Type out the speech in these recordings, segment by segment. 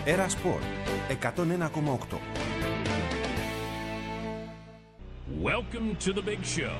Era Sport 101,8. Welcome to the big show.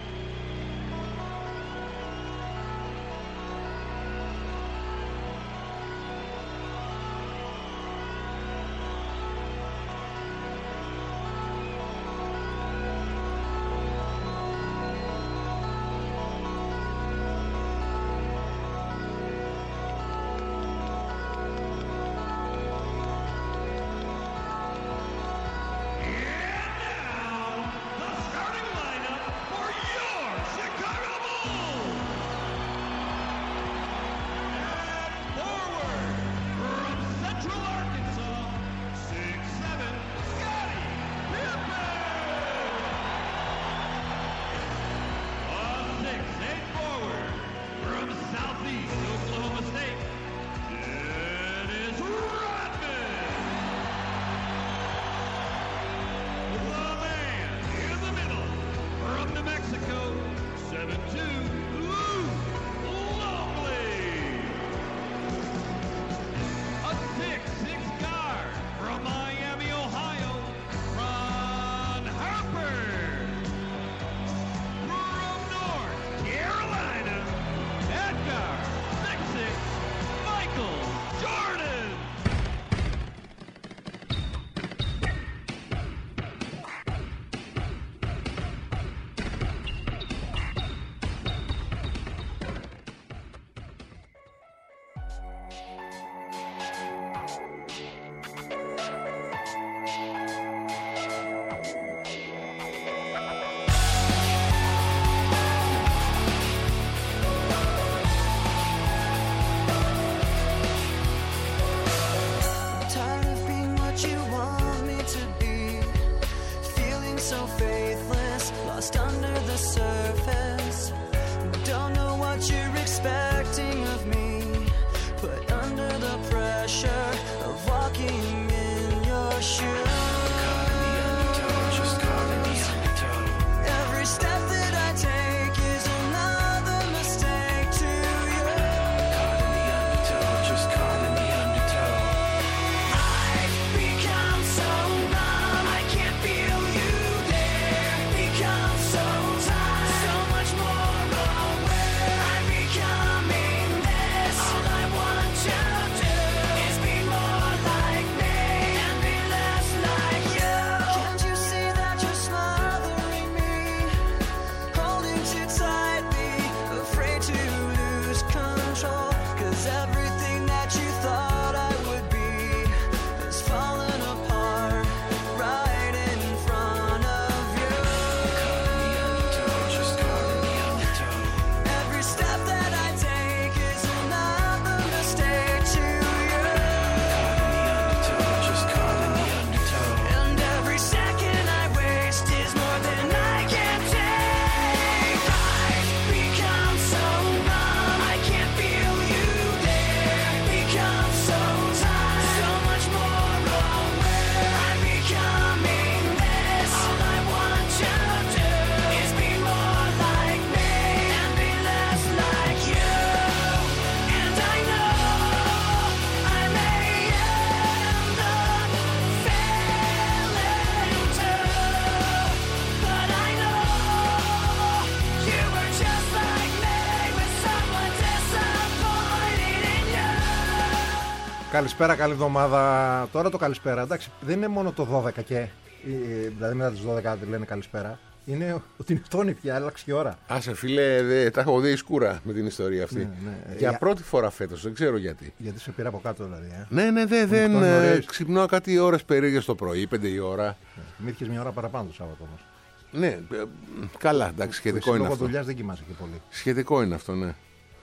Καλησπέρα, καλή εβδομάδα. Τώρα το καλησπέρα, εντάξει, δεν είναι μόνο το 12 και. Δηλαδή μετά τις 12 λένε καλησπέρα. Είναι ότι είναι φτώνει πια, άλλαξε η ώρα. Άσε φίλε, τα έχω δει σκούρα με την ιστορία αυτή. Ναι. Για πρώτη φορά φέτος, δεν ξέρω γιατί. Γιατί σε πήρα από κάτω δηλαδή. Ναι, δεν ξυπνάω κάτι ώρες περίεργες το πρωί, 5 η ώρα. Μη είχες μια ώρα παραπάνω το Σάββατο όμως. Ναι, καλά, εντάξει, σχετικό είναι αυτό. Λόγω δουλειάς δεν κοιμάσαι και πολύ. Σχετικό είναι αυτό, ναι.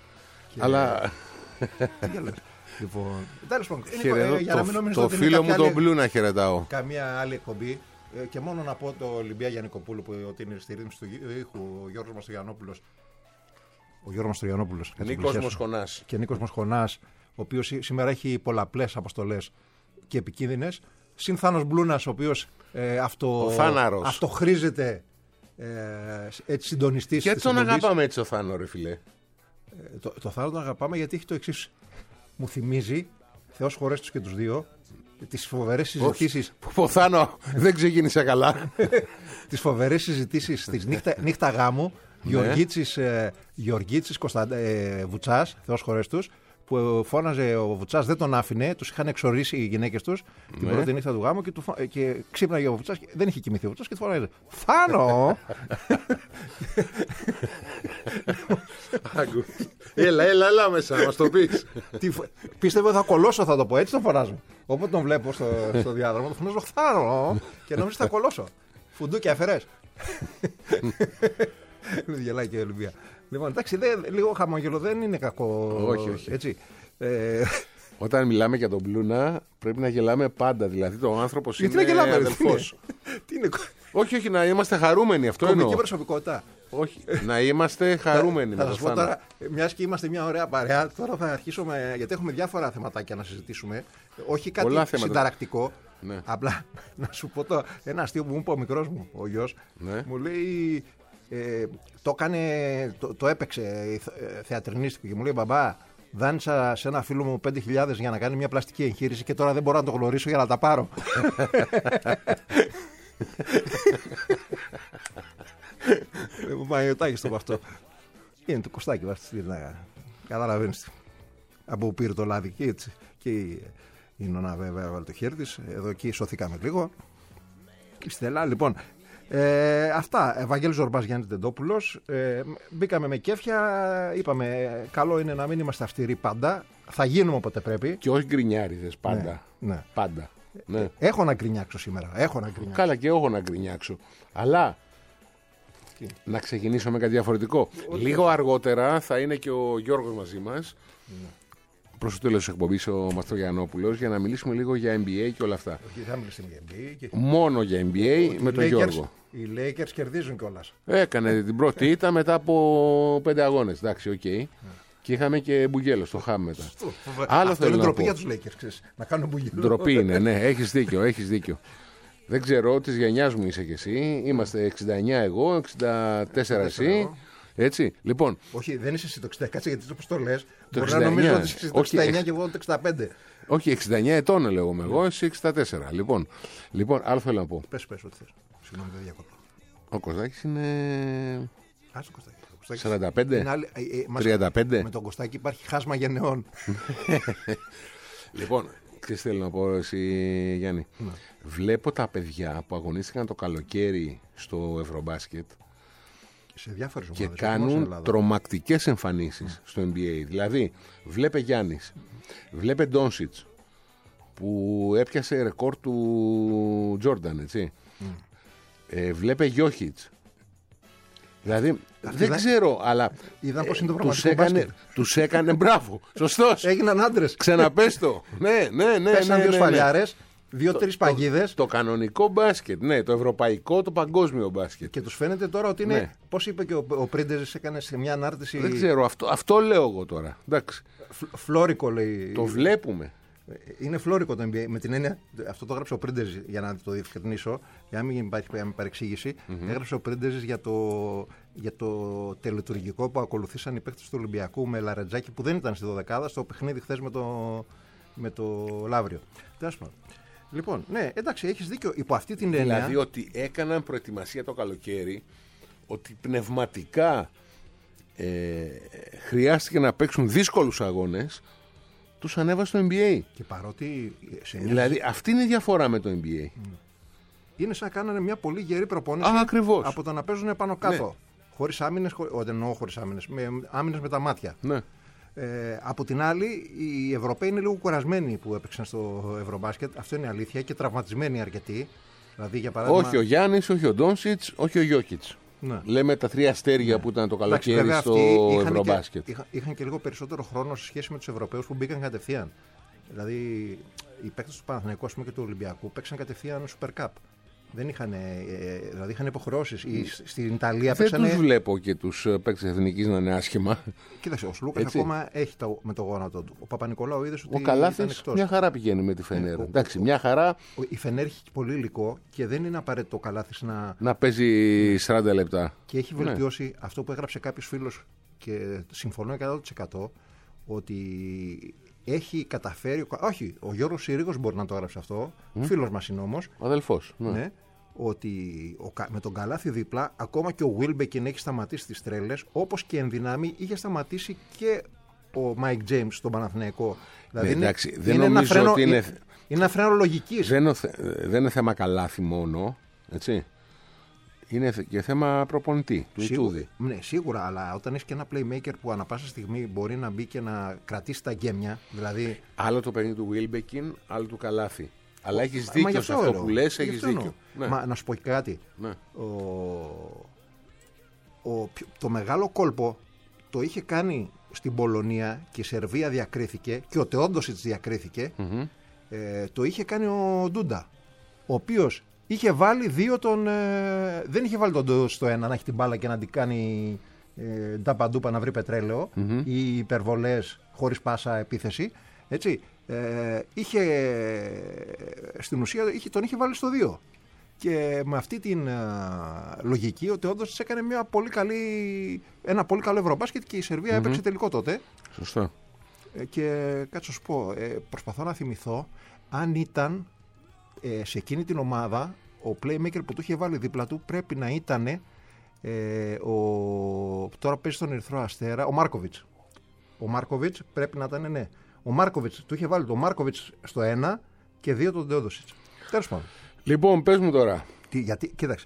Αλλά. Λοιπόν, τέλος πάντων, το φίλο μου τον Μπλου να χαιρετάω. Καμία άλλη εκπομπή. Και μόνο να πω το Λιμπία Γιαννικοπούλου που ότι είναι στη ρύθμιση του ήχου, ο Γιώργος Μαστογιαννόπουλος. Νίκος Μοσχονάς, ο οποίος σήμερα έχει πολλαπλές αποστολές και επικίνδυνες. Συν Θάνος Μπλούνας, ο οποίος αυτοχρίζεται έτσι συντονιστής. Και τον αγαπάμε έτσι ο Θάνο, ρε φίλε. Το Θάνο τον αγαπάμε γιατί έχει το εξής. Μου θυμίζει Θεός χωρέσει τους και τους δύο, τις φοβερές συζητήσεις. Ποθάνω, δεν ξεκίνησε καλά. Τις φοβερές συζητήσεις της νύχτα γάμου, Γεωργίτσης, Βουτσάς, Θεός χωρέσει τους, που φώναζε ο Βουτσάς, δεν τον άφηνε, τους είχαν εξορίσει οι γυναίκες τους την πρώτη νύχτα του γάμου και ξύπναγε ο Βουτσάς, δεν είχε κοιμηθεί ο Βουτσάς και του φώναζε Θάνο! Έλα μέσα, να μας το πεις. Πίστευε ότι θα κολώσω, θα το πω, έτσι τον φωνάζω. Όποτε τον βλέπω στο διάδρομο, τον φωνάζω Θάνο! Και νομίζω θα κολώσω. Φουντούκι αφαιρές. Γελάει και η Ολυμπία. Λοιπόν, εντάξει, λίγο χαμόγελο δεν είναι κακό. Όχι. Έτσι. Όταν μιλάμε για τον Πλούνα, πρέπει να γελάμε πάντα. Δηλαδή, ο άνθρωπος είναι αδελφός. Τι είναι. Όχι, να είμαστε χαρούμενοι. Αυτό εννοώ. Κομική προσωπικότητα. Όχι, να είμαστε χαρούμενοι. Θα σας πω τώρα, μιας και είμαστε μια ωραία παρέα, τώρα θα αρχίσουμε, γιατί έχουμε διάφορα θεματάκια να συζητήσουμε. Όχι κάτι συνταρακτικό. Ναι. Απλά να σου πω ένα αστείο που μου είπε ο μικρός μου, ο γιος. Ναι. Μου λέει. Το έπαιξε θεατρινίστικο και μου λέει μπαμπά, δάνεισα σε ένα φίλο μου 5.000 για να κάνει μια πλαστική εγχείρηση και τώρα δεν μπορώ να το γνωρίσω για να τα πάρω. Μου πάει ο Τάκης το αυτό. Είναι το Κωστάκι καταλαβαίνεις από που πήρε το λάδι και έτσι. Και η νονά βέβαια βάλε το χέρι της. Εδώ εκεί σωθήκαμε λίγο. Και η Στέλλα λοιπόν. Αυτά. Ευαγγέλης Ζορμπάς, Γιάννης Τεντόπουλος. Μπήκαμε με κέφια. Είπαμε, καλό είναι να μην είμαστε αυστηροί πάντα. Θα γίνουμε όποτε πρέπει. Και όχι γκρινιάριδες πάντα. Ναι. Πάντα. Ναι. Έχω να γκρινιάξω σήμερα. Καλά, και εγώ να γκρινιάξω. Αλλά να ξεκινήσω με κάτι διαφορετικό. Λίγο αργότερα θα είναι και ο Γιώργος μαζί μας. Προς το τέλος της εκπομπής ο Μαστρογιαννόπουλος για να μιλήσουμε λίγο για NBA και όλα αυτά. Όχι, θα μιλήσουμε για NBA. Μόνο για NBA με τον Γιώργο. Οι Lakers κερδίζουν κιόλας. Έκανε την πρώτη ήττα μετά από 5 αγώνες. Εντάξει, οκ. Και είχαμε και Μπουγγέλο στο χάμ μετά. Αυτό είναι ντροπή για τους Lakers, ξέρεις, να κάνουν Μπουγγέλο. Ντροπή είναι, ναι, έχεις δίκιο. Δεν ξέρω, της γενιάς μου είσαι κι εσύ. Είμαστε 69 εγώ, 64 εσύ. Έτσι, λοιπόν. Όχι, δεν είσαι εσύ το 60, κάτσε γιατί όπως το λες. Μπορεί να νομίζω ότι είσαι το 69 και εγώ το 65. Όχι, 69 ετών λέγομαι εγώ, εσύ 64. Λοιπόν, άλλο θέλω να πω. Πες ό,τι θες. Συγγνώμη, δεν διακόπτω. Ο Κωστάκης είναι. Ας το Κωστάκη. 45, 35. Με τον Κωστάκη υπάρχει χάσμα γενεών. Λοιπόν, τι θέλω να πω εσύ, Γιάννη. Βλέπω τα παιδιά που αγωνίστηκαν το καλοκαίρι στο Ευρωμπάσκετ σε διάφορες και ομάδες, κάνουν τρομακτικές εμφανίσεις στο NBA. Δηλαδή, βλέπε Γιάννης, βλέπε Ντόνσιτς που έπιασε ρεκόρ του Τζόρνταν, έτσι. Βλέπε Γιόχιτς. Δηλαδή, δεν ξέρω, αλλά είδαν πώς είναι το πραγματικό μπάσκετ. Τους έκανε, μπράβο, σωστός. Έγιναν άντρες. Ξαναπες το. Ναι. Πέσαν δύο σφαλιάρες, 2-3 παγίδες. Το κανονικό μπάσκετ, ναι, το ευρωπαϊκό, το παγκόσμιο μπάσκετ. Και τους φαίνεται τώρα ότι είναι, πώς είπε και ο Πρίντεζης, έκανε σε μια ανάρτηση. Δεν ξέρω, αυτό λέω εγώ τώρα. Εντάξει. Φλόρικο λέει. Το βλέπουμε. Είναι φλόρικο το NBA. Με την έννοια, αυτό το έγραψε ο Πρίντεζης για να το διευκρινίσω, για να μην υπάρχει παρεξήγηση. Έγραψε ο Πρίντεζης για το τελετουργικό που ακολουθήσαν οι παίκτες του Ολυμπιακού με Λαρετζάκη που δεν ήταν στη 12η στο παιχνίδι χθες με το Λαύριο. Τέλος πάντων. Λοιπόν, ναι, εντάξει, έχεις δίκιο. Υπό αυτή την έννοια. Δηλαδή ότι έκαναν προετοιμασία το καλοκαίρι, ότι πνευματικά χρειάστηκε να παίξουν δύσκολους αγώνες, τους ανέβασε στο NBA. Και παρότι. Δηλαδή αυτή είναι η διαφορά με το NBA. Είναι σαν να κάνανε μια πολύ γερή προπόνηση. Ακριβώς. Από το να παίζουν πάνω κάτω. Ναι. Χωρίς άμυνες, εννοώ χωρίς άμυνες, με άμυνες με τα μάτια. Ναι. Από την άλλη, οι Ευρωπαίοι είναι λίγο κουρασμένοι που έπαιξαν στο Ευρωμπάσκετ. Αυτό είναι αλήθεια και τραυματισμένοι αρκετοί. Δηλαδή, για παράδειγμα... Όχι ο Γιάννης, όχι ο Ντόνσιτς, όχι ο Γιόκιτς. Ναι. Λέμε τα 3 αστέρια που ήταν το καλοκαίρι στο Ευρωμπάσκετ. Είχαν και λίγο περισσότερο χρόνο σε σχέση με τους Ευρωπαίους που μπήκαν κατευθείαν. Δηλαδή, οι παίκτες του Παναθηναϊκού και του Ολυμπιακού παίξαν κατευθείαν Super Cup. Δεν είχαν, δηλαδή είχαν υποχρεώσεις. Στην Ιταλία παίξανε. Δεν τους βλέπω και τους παίκτες εθνικής να είναι άσχημα. Κοίταξε, ο Σλούκας ακόμα έχει με το γόνατο του. Ο Παπα-Νικολάου είδες ότι. Ο Καλάθης μια χαρά πηγαίνει με τη Φενέρ. Εντάξει, μια χαρά. Η Φενέρ έχει πολύ υλικό και δεν είναι απαραίτητο ο Καλάθης να παίζει 40 λεπτά. Και έχει βελτιώσει αυτό που έγραψε κάποιος φίλος και συμφωνώ 100% ότι έχει καταφέρει. Όχι, ο Γιώργος Συρίγος μπορεί να το έγραψε αυτό. Φίλος μας είναι όμως. Αδελφός. Ναι. Ναι, ότι με τον καλάθι δίπλα, ακόμα και ο Wilbekin έχει σταματήσει τις τρέλες, όπως και εν δυνάμει είχε σταματήσει και ο Mike James στον Παναθηναϊκό. Δηλαδή εντάξει, δεν νομίζω ότι είναι. Είναι ένα φρένο λογικής. Δεν είναι θέμα καλάθι μόνο. Έτσι. Είναι και θέμα προπονητή του Ιτούδη. Ναι, σίγουρα, αλλά όταν έχει και ένα playmaker που ανά πάσα στιγμή μπορεί να μπει και να κρατήσει τα γκέμια. Δηλαδή... Άλλο το παιχνίδι του Wilbekin, άλλο του καλάθι. Αλλά έχεις δίκιο σε αυτό που λες, έχεις δίκιο. Ναι. Μα να σου πω και κάτι. Ναι. Το μεγάλο κόλπο το είχε κάνει στην Πολωνία και η Σερβία διακρίθηκε και ο Τεόντοσιτς διακρίθηκε. Το είχε κάνει ο Ντούντα, ο οποίος είχε βάλει δεν είχε βάλει τον Ντούντα στο ένα να έχει την μπάλα και να την κάνει νταπαντούπα να βρει πετρέλαιο ή υπερβολές χωρίς πάσα επίθεση. Έτσι. Στην ουσία τον είχε βάλει στο 2. Και με αυτή την λογική ο Τεόντοσιτς έκανε ένα πολύ καλό Ευρωμπάσκετ και η Σερβία έπαιξε τελικό τότε. Σωστό. Και κάτσε να σου πω, προσπαθώ να θυμηθώ αν ήταν σε εκείνη την ομάδα ο playmaker που του είχε βάλει δίπλα του πρέπει να ήταν τώρα παίζει στον Ερυθρό Αστέρα, ο Μάρκοβιτς. Ο Μάρκοβιτς πρέπει να ήταν, ναι. Ο Μάρκοβιτς του είχε βάλει τον Μάρκοβιτς στο 1 και 2 τον Τεόντοσιτς. Τέλος πάντων. Λοιπόν, πες μου τώρα. Γιατί, κοίταξε.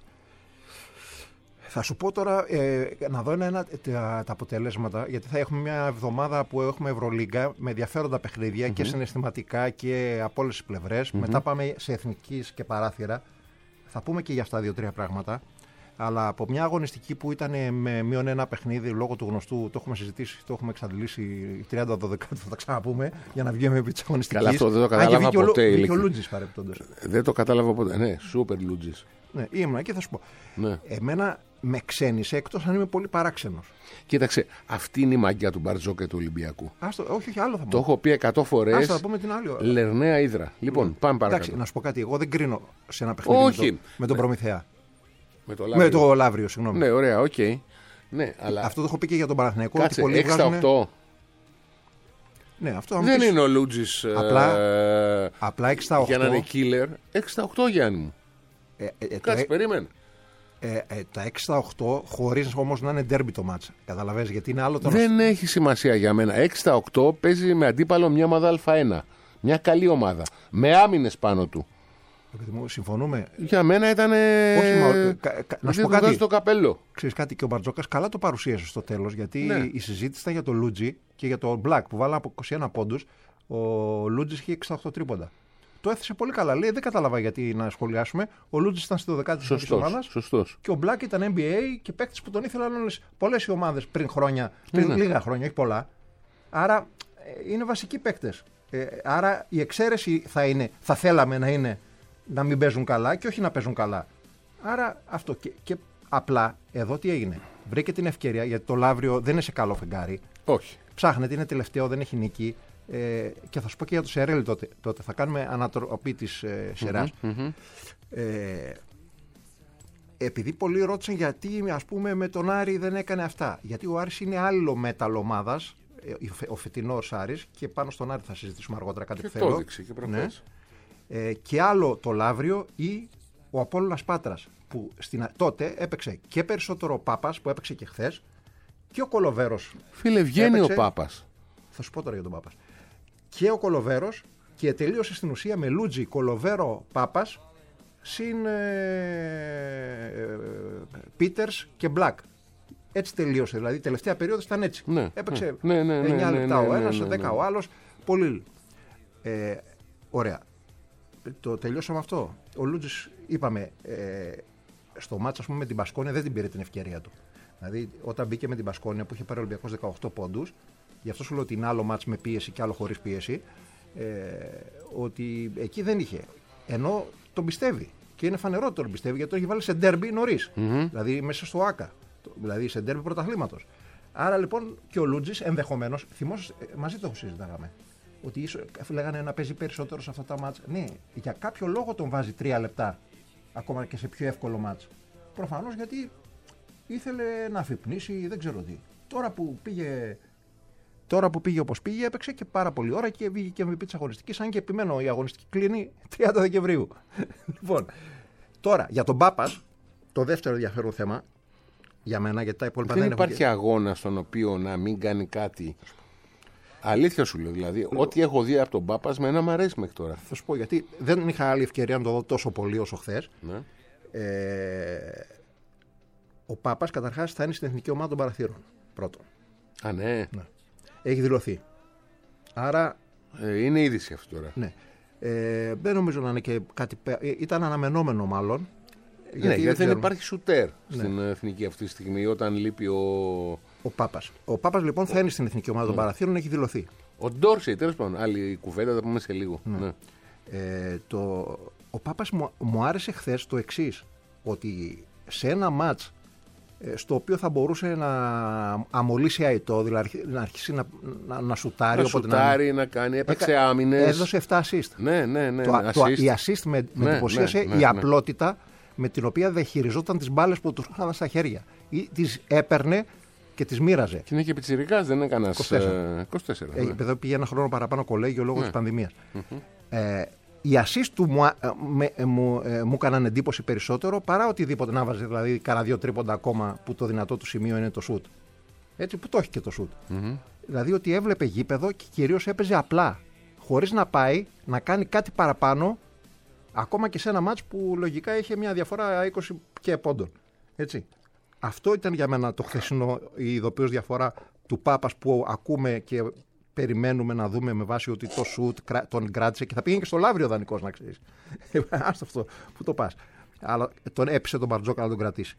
Θα σου πω τώρα να δω τα αποτελέσματα, γιατί θα έχουμε μια εβδομάδα που έχουμε Ευρωλίγκα με ενδιαφέροντα παιχνίδια και συναισθηματικά και από όλες τις πλευρές. Μετά πάμε σε εθνικής και παράθυρα. Θα πούμε και για αυτά 2-3 πράγματα. Αλλά από μια αγωνιστική που ήταν με μείον ένα παιχνίδι λόγω του γνωστού, το έχουμε συζητήσει, το έχουμε εξαντλήσει 30-12, θα τα ξαναπούμε για να βγούμε επί της αγωνιστικής. Καλά, αυτό δεν το κατάλαβα ποτέ. Βγήκε ο Λούτζης παρεπτόντως. Δεν το κατάλαβα ποτέ. Ναι, σούπερ Λούτζης. Ναι, ήμουν και θα σου πω. Ναι. Εμένα με ξένησε εκτός αν είμαι πολύ παράξενος. Κοίταξε, αυτή είναι η μαγιά του Μπαρτζόκα και του Ολυμπιακού. Όχι, άλλο θα πω. Το έχω πει 100 φορές. Θα πούμε την άλλη. Λερναία Ύδρα. Λοιπόν, πάμε παρακάτω. Εντάξει, να σου πω κάτι. Εγώ δεν κρίνω σε ένα παιχνίδι με τον Προμηθέα. Με το Λαύριο, συγγνώμη. Ναι, ωραία, οκ. Ναι, αλλά... Αυτό το έχω πει και για τον Παναθηναϊκό. Κάτσε, 6-8. Ναι, αυτό δεν είναι ο Λούτζης απλά 6-8. Για να είναι killer. 6-8, Γιάννη μου. Κάτσε, περίμενε. Τα 6-8 χωρίς όμως να είναι ντέρμπι το μάτσα. Καταλαβαίνεις, γιατί είναι άλλο το... Δεν έχει σημασία για μένα. 6-8 παίζει με αντίπαλο μια ομάδα Α1. Μια καλή ομάδα. Με άμυνες πάνω του. Συμφωνούμε. Για μένα ήταν. Να σου πω κάτι. Το καπέλο. Ξέρεις κάτι, και ο Μπαρτζόκας καλά το παρουσίασε στο τέλος. Γιατί η συζήτηση ήταν για το Λούτζι και για το Black που βάλανε από 21 πόντους. Ο Λούτζις είχε 68 τρίποντα. Το έθεσε πολύ καλά. Λέει: δεν κατάλαβα γιατί να σχολιάσουμε. Ο Λούτζις ήταν στη 12η της ομάδας. Σωστός. Και ο Black ήταν NBA και παίκτης που τον ήθελαν πολλές οι ομάδες πριν χρόνια. Πριν λίγα χρόνια, όχι πολλά. Άρα είναι βασικοί παίκτες. Άρα η εξαίρεση θα θέλαμε να είναι να μην παίζουν καλά και όχι να παίζουν καλά. Άρα αυτό. Και απλά εδώ τι έγινε. Βρήκε την ευκαιρία, γιατί το Λαύριο δεν είναι σε καλό φεγγάρι. Όχι. Ψάχνεται, είναι τελευταίο, δεν έχει νίκη. Και θα σου πω και για το Σερέλ τότε. Θα κάνουμε ανατροπή της σειράς. Επειδή πολλοί ρώτησαν γιατί ας πούμε με τον Άρη δεν έκανε αυτά. Γιατί ο Άρης είναι άλλο μέταλλο ομάδας, ο φετινός Άρης, και πάνω στον Άρη θα συζητήσουμε αργότερα κάτι που θέλω. Το έδειξε και προχθές. Και άλλο το Λαύριο ή ο Απόλλωνας Πάτρας, που τότε έπαιξε και περισσότερο ο Πάπας που έπαιξε και χθες, και ο Κολοβέρος. Φίλε, βγαίνει ο Πάπας. Θα σου πω τώρα για τον Πάπας. Και ο Κολοβέρος, και τελείωσε στην ουσία με Λούτζι, Κολοβέρο, Πάπας, συν Πίτερς και Μπλακ. Έτσι τελείωσε. Δηλαδή η τελευταία περίοδος ήταν έτσι. Ναι, έπαιξε 9 λεπτά ο ένας, 10 ο άλλος. Πολύ. Ωραία. Το τελειώσαμε αυτό. Ο Λούτζης, είπαμε, στο μάτς, ας πούμε, με την Μπασκόνια δεν την πήρε την ευκαιρία του. Δηλαδή, όταν μπήκε με την Μπασκόνια που είχε πάρει ο Ολυμπιακός 18 πόντους, γι' αυτό σου λέω ότι είναι άλλο μάτς με πίεση και άλλο χωρίς πίεση, ότι εκεί δεν είχε. Ενώ τον πιστεύει. Και είναι φανερό ότι τον πιστεύει, γιατί τον έχει βάλει σε ντέρμπι νωρίς. Δηλαδή μέσα στο ΆΚΑ. Δηλαδή σε ντέρμπι πρωταθλήματος. Άρα λοιπόν και ο Λούτζης ενδεχομένως, θυμόσαι, μαζί το συζητάγαμε, ότι ίσως λέγανε να παίζει περισσότερο σε αυτά τα μάτς. Ναι, για κάποιο λόγο τον βάζει 3 λεπτά, ακόμα και σε πιο εύκολο μάτς. Προφανώς γιατί ήθελε να αφυπνήσει, δεν ξέρω τι. Τώρα που πήγε Τώρα που πήγε όπως πήγε, έπαιξε και πάρα πολύ ώρα και βγήκε και MVP της αγωνιστικής. Αν και επιμένω, η αγωνιστική κλείνει 30 Δεκεμβρίου. Λοιπόν, τώρα για τον Πάπας, το δεύτερο ενδιαφέρον θέμα για μένα, γιατί τα υπόλοιπα δεν υπάρχει αγώνα στον οποίο να μην κάνει κάτι. Αλήθεια σου λέω, δηλαδή. Ό,τι έχω δει από τον Πάπας, με ένα μου αρέσει μέχρι τώρα. Θα σου πω γιατί δεν είχα άλλη ευκαιρία να το δω τόσο πολύ όσο χθες. Ναι. Ο Πάπας καταρχάς θα είναι στην εθνική ομάδα των Παραθύρων. Πρώτον. Α, ναι. Έχει δηλωθεί. Άρα. Είναι είδηση αυτό τώρα. Ναι. Δεν νομίζω να είναι και κάτι. Ήταν αναμενόμενο μάλλον. Γιατί δεν υπάρχει σουτέρ στην εθνική αυτή τη στιγμή όταν λείπει ο Πάπας. Ο Πάπας λοιπόν θα είναι στην εθνική ομάδα των Παραθύρων, έχει δηλωθεί. Ο Ντόρσεϊ, τέλος πάντων. Άλλη κουβέντα, θα πούμε σε λίγο. Ναι. Ο Πάπας μου άρεσε χθες το εξής, ότι σε ένα μάτς στο οποίο θα μπορούσε να αμολύσει αητό, δηλαδή να αρχίσει να σουτάρει. Να σουτάρει, να κάνει, έπαιξε άμυνες. Έδωσε 7 assist. Ναι. Η assist με εντυπωσίασε η απλότητα με την οποία διαχειριζόταν τις μπάλες που του είχαν στα χέρια. Τις έπαιρνε και τις μοίραζε. Και είναι και πιτσιρικάς, δεν είναι κανένας 24. Εδώ πήγε ένα χρόνο παραπάνω κολέγιο λόγω της πανδημίας. Οι assist του μου έκαναν εντύπωση περισσότερο παρά οτιδήποτε να βάζει, δηλαδή κάνα 2 τρίποντα ακόμα που το δυνατό του σημείο είναι το σουτ. Έτσι που το έχει και το σουτ. Δηλαδή ότι έβλεπε γήπεδο και κυρίως έπαιζε απλά. Χωρίς να πάει να κάνει κάτι παραπάνω, ακόμα και σε ένα μάτς που λογικά είχε μια διαφορά 20 και πόντων. Έτσι. Αυτό ήταν για μένα το χθεσινό, η ειδοποιώς διαφορά του Πάπας που ακούμε και περιμένουμε να δούμε με βάση ότι το σουτ τον κράτησε και θα πήγαινε και στο Λαύριο δανεικός, να ξέρεις. Άστο αυτό, πού το πας. Αλλά τον έπεισε τον Μπαρτζόκα να τον κρατήσει.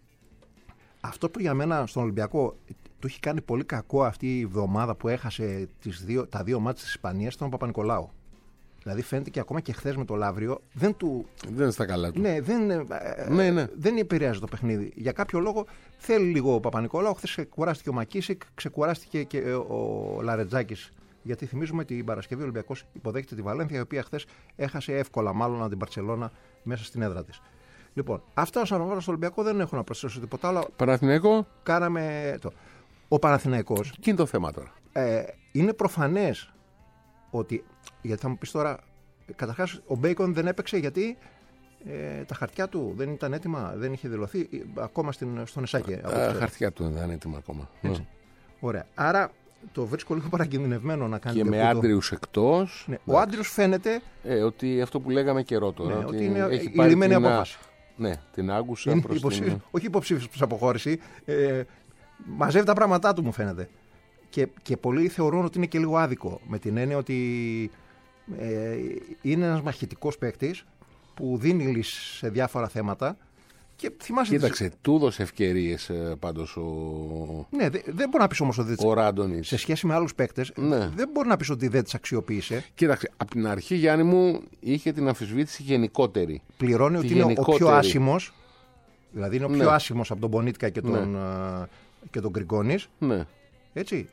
Αυτό που για μένα στον Ολυμπιακό του έχει κάνει πολύ κακό αυτή η εβδομάδα που έχασε τα 2 μάτς της Ισπανίας ήταν ο Παπα-Νικολάου. Δηλαδή φαίνεται και ακόμα και χθες με το Λαύριο δεν είναι στα καλά του. Ναι, δεν επηρεάζει το παιχνίδι. Για κάποιο λόγο θέλει λίγο ο Παπα-Νικολάου. Χθες ξεκουράστηκε ο Μακίσικ, ξεκουράστηκε και ο Λαρετζάκης. Γιατί θυμίζουμε ότι την Παρασκευή ο Ολυμπιακός υποδέχεται τη Βαλένθια, η οποία χθες έχασε εύκολα μάλλον από την Μπαρτσελώνα μέσα στην έδρα της. Λοιπόν, αυτά όσον αφορά στο Ολυμπιακό δεν έχω να προσθέσω τίποτα άλλο. Παναθηναϊκό. Κάναμε το. Ο Παναθηναϊκός. Τι είναι το θέμα τώρα. Είναι προφανές ότι. Γιατί θα μου πεις τώρα, καταρχάς ο Μπέικον δεν έπαιξε γιατί τα χαρτιά του δεν ήταν έτοιμα, δεν είχε δηλωθεί ακόμα στον Εσάκη. Τα χαρτιά του δεν είναι έτοιμα ακόμα. Ωραία. Άρα το βρίσκω λίγο παρακινδυνευμένο να κάνει. Και με Άντριους εκτός. Ναι. Ο Άντριους φαίνεται. Ότι αυτό που λέγαμε καιρό τώρα. Ναι, ότι είναι έχει η λιμένη απόφαση. Ναι, την άκουσα. Όχι υποψήφιος προς αποχώρηση. Μαζεύει τα πράγματά του, μου φαίνεται. Και πολλοί θεωρούν ότι είναι και λίγο άδικο. Με την έννοια ότι είναι ένας μαχητικός παίκτης που δίνει λύσεις σε διάφορα θέματα. Και κοίταξε, του έδωσε ευκαιρίες πάντως ο. Ναι, δεν μπορεί να πεις όμως ότι. Ο Ράντονης. Σε σχέση με άλλους παίκτες, δεν μπορεί να πεις ότι δεν τις αξιοποίησε. Κοίταξε, από την αρχή, Γιάννη μου, είχε την αμφισβήτηση γενικότερη. Πληρώνει ότι είναι ο πιο άσημος. Δηλαδή είναι ο πιο άσημος από τον Πονίτικα και τον Γκριγκόνης. Ναι. Έτσι.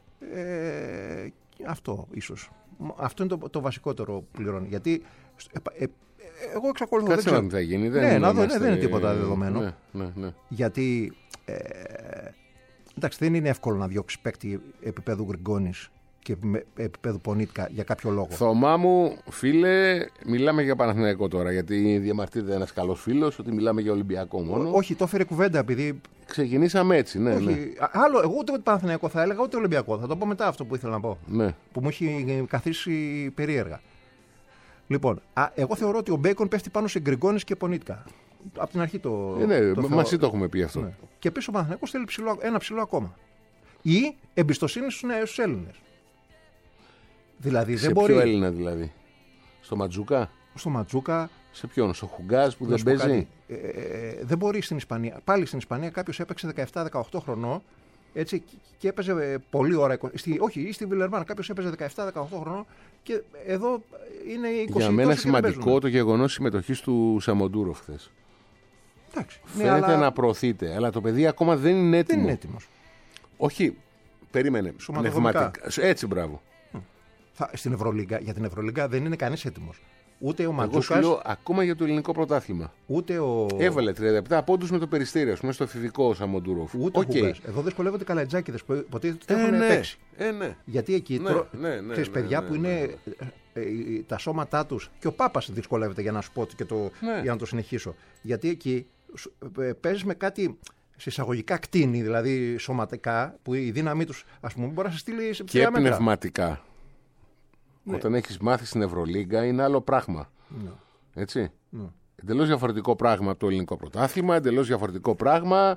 Αυτό ίσως. Αυτό είναι το βασικότερο που πληρώνει. Γιατί εγώ εξακολουθώ. Κάτσε να μην θα γίνει. Δεν είναι τίποτα δεδομένο. Ναι. Γιατί εντάξει, δεν είναι εύκολο να διώξει παίκτη επίπεδου Γκριγκόνης και επίπεδου Πονίτικα για κάποιο λόγο. Θωμά μου, φίλε, μιλάμε για Παναθηναϊκό τώρα. Γιατί διαμαρτύρεται ένας καλός φίλος ότι μιλάμε για Ολυμπιακό μόνο. Όχι, το έφερε κουβέντα επειδή. Ξεκινήσαμε έτσι, ναι. Όχι, ναι. Άλλο, εγώ ούτε Παναθηναϊκό θα έλεγα, ούτε Ολυμπιακό. Θα το πω μετά αυτό που ήθελα να πω. Ναι. Που μου έχει καθίσει περίεργα. Λοιπόν, εγώ θεωρώ ότι ο Μπέικον πέφτει πάνω σε Γκριγκόνης και Πονίτικα. Από την αρχή το. Μαζί το έχουμε πει αυτό. Ναι. Και πίσω ο Παναθηναϊκός θέλει ένα ψηλό ακόμα. Ή εμπιστοσύνη στους Έλληνες. Δηλαδή, σε ποιο Έλληνα δηλαδή? Στο Ματζούκα? Στο Ματζούκα. Σε ποιον? Στο Χουγκάζ που δεν παίζει? Δεν μπορεί στην Ισπανία. Πάλι στην Ισπανία κάποιος έπαιξε 17-18 χρονών. Έτσι, και έπαιζε πολλή ώρα. Όχι, ή στη Βιλερμπάν κάποιος έπαιζε 17-18 χρονών και εδώ είναι 20. Για μένα σημαντικό το γεγονός συμμετοχής του Σαμοντούροφ χθες. Εντάξει. Φαίνεται να προωθείται, αλλά το παιδί ακόμα δεν είναι έτοιμο. Δεν είναι έτοιμος. Όχι, περίμενε. Πνευματικά. Έτσι, μπράβο. Στην Ευρωλίγκα, για την Ευρωλίγκα δεν είναι κανείς έτοιμος. Ούτε ο Εγώ Ματζούκας. σου λέω ακόμα για το ελληνικό πρωτάθλημα. Ούτε ο. Έβαλε 37 πόντους με το Περιστέρι, ας πούμε, στο εφηβικό ο Σαμοντούροφ. Ούτε ο Χουγκάς. Εδώ δυσκολεύονται καλατζάκηδες που υποτίθεται ότι έχουν παίξει. Ναι. Γιατί εκεί ξέρεις, παιδιά που είναι τα σώματά τους. Και ο Πάπας δυσκολεύεται για να σου πω και για να το συνεχίσω. Γιατί εκεί παίζεις με κάτι συσσαγωγικά κτίνη, δηλαδή σωματικά, που η δύναμή τους, ας πούμε, μπορεί να σε στείλει σε ψηλά Και μέτρα. πνευματικά. Ναι. Όταν έχεις μάθει στην Ευρωλίγκα είναι άλλο πράγμα. Ναι. Έτσι. Ναι. Εντελώς διαφορετικό πράγμα από το ελληνικό πρωτάθλημα, εντελώς διαφορετικό πράγμα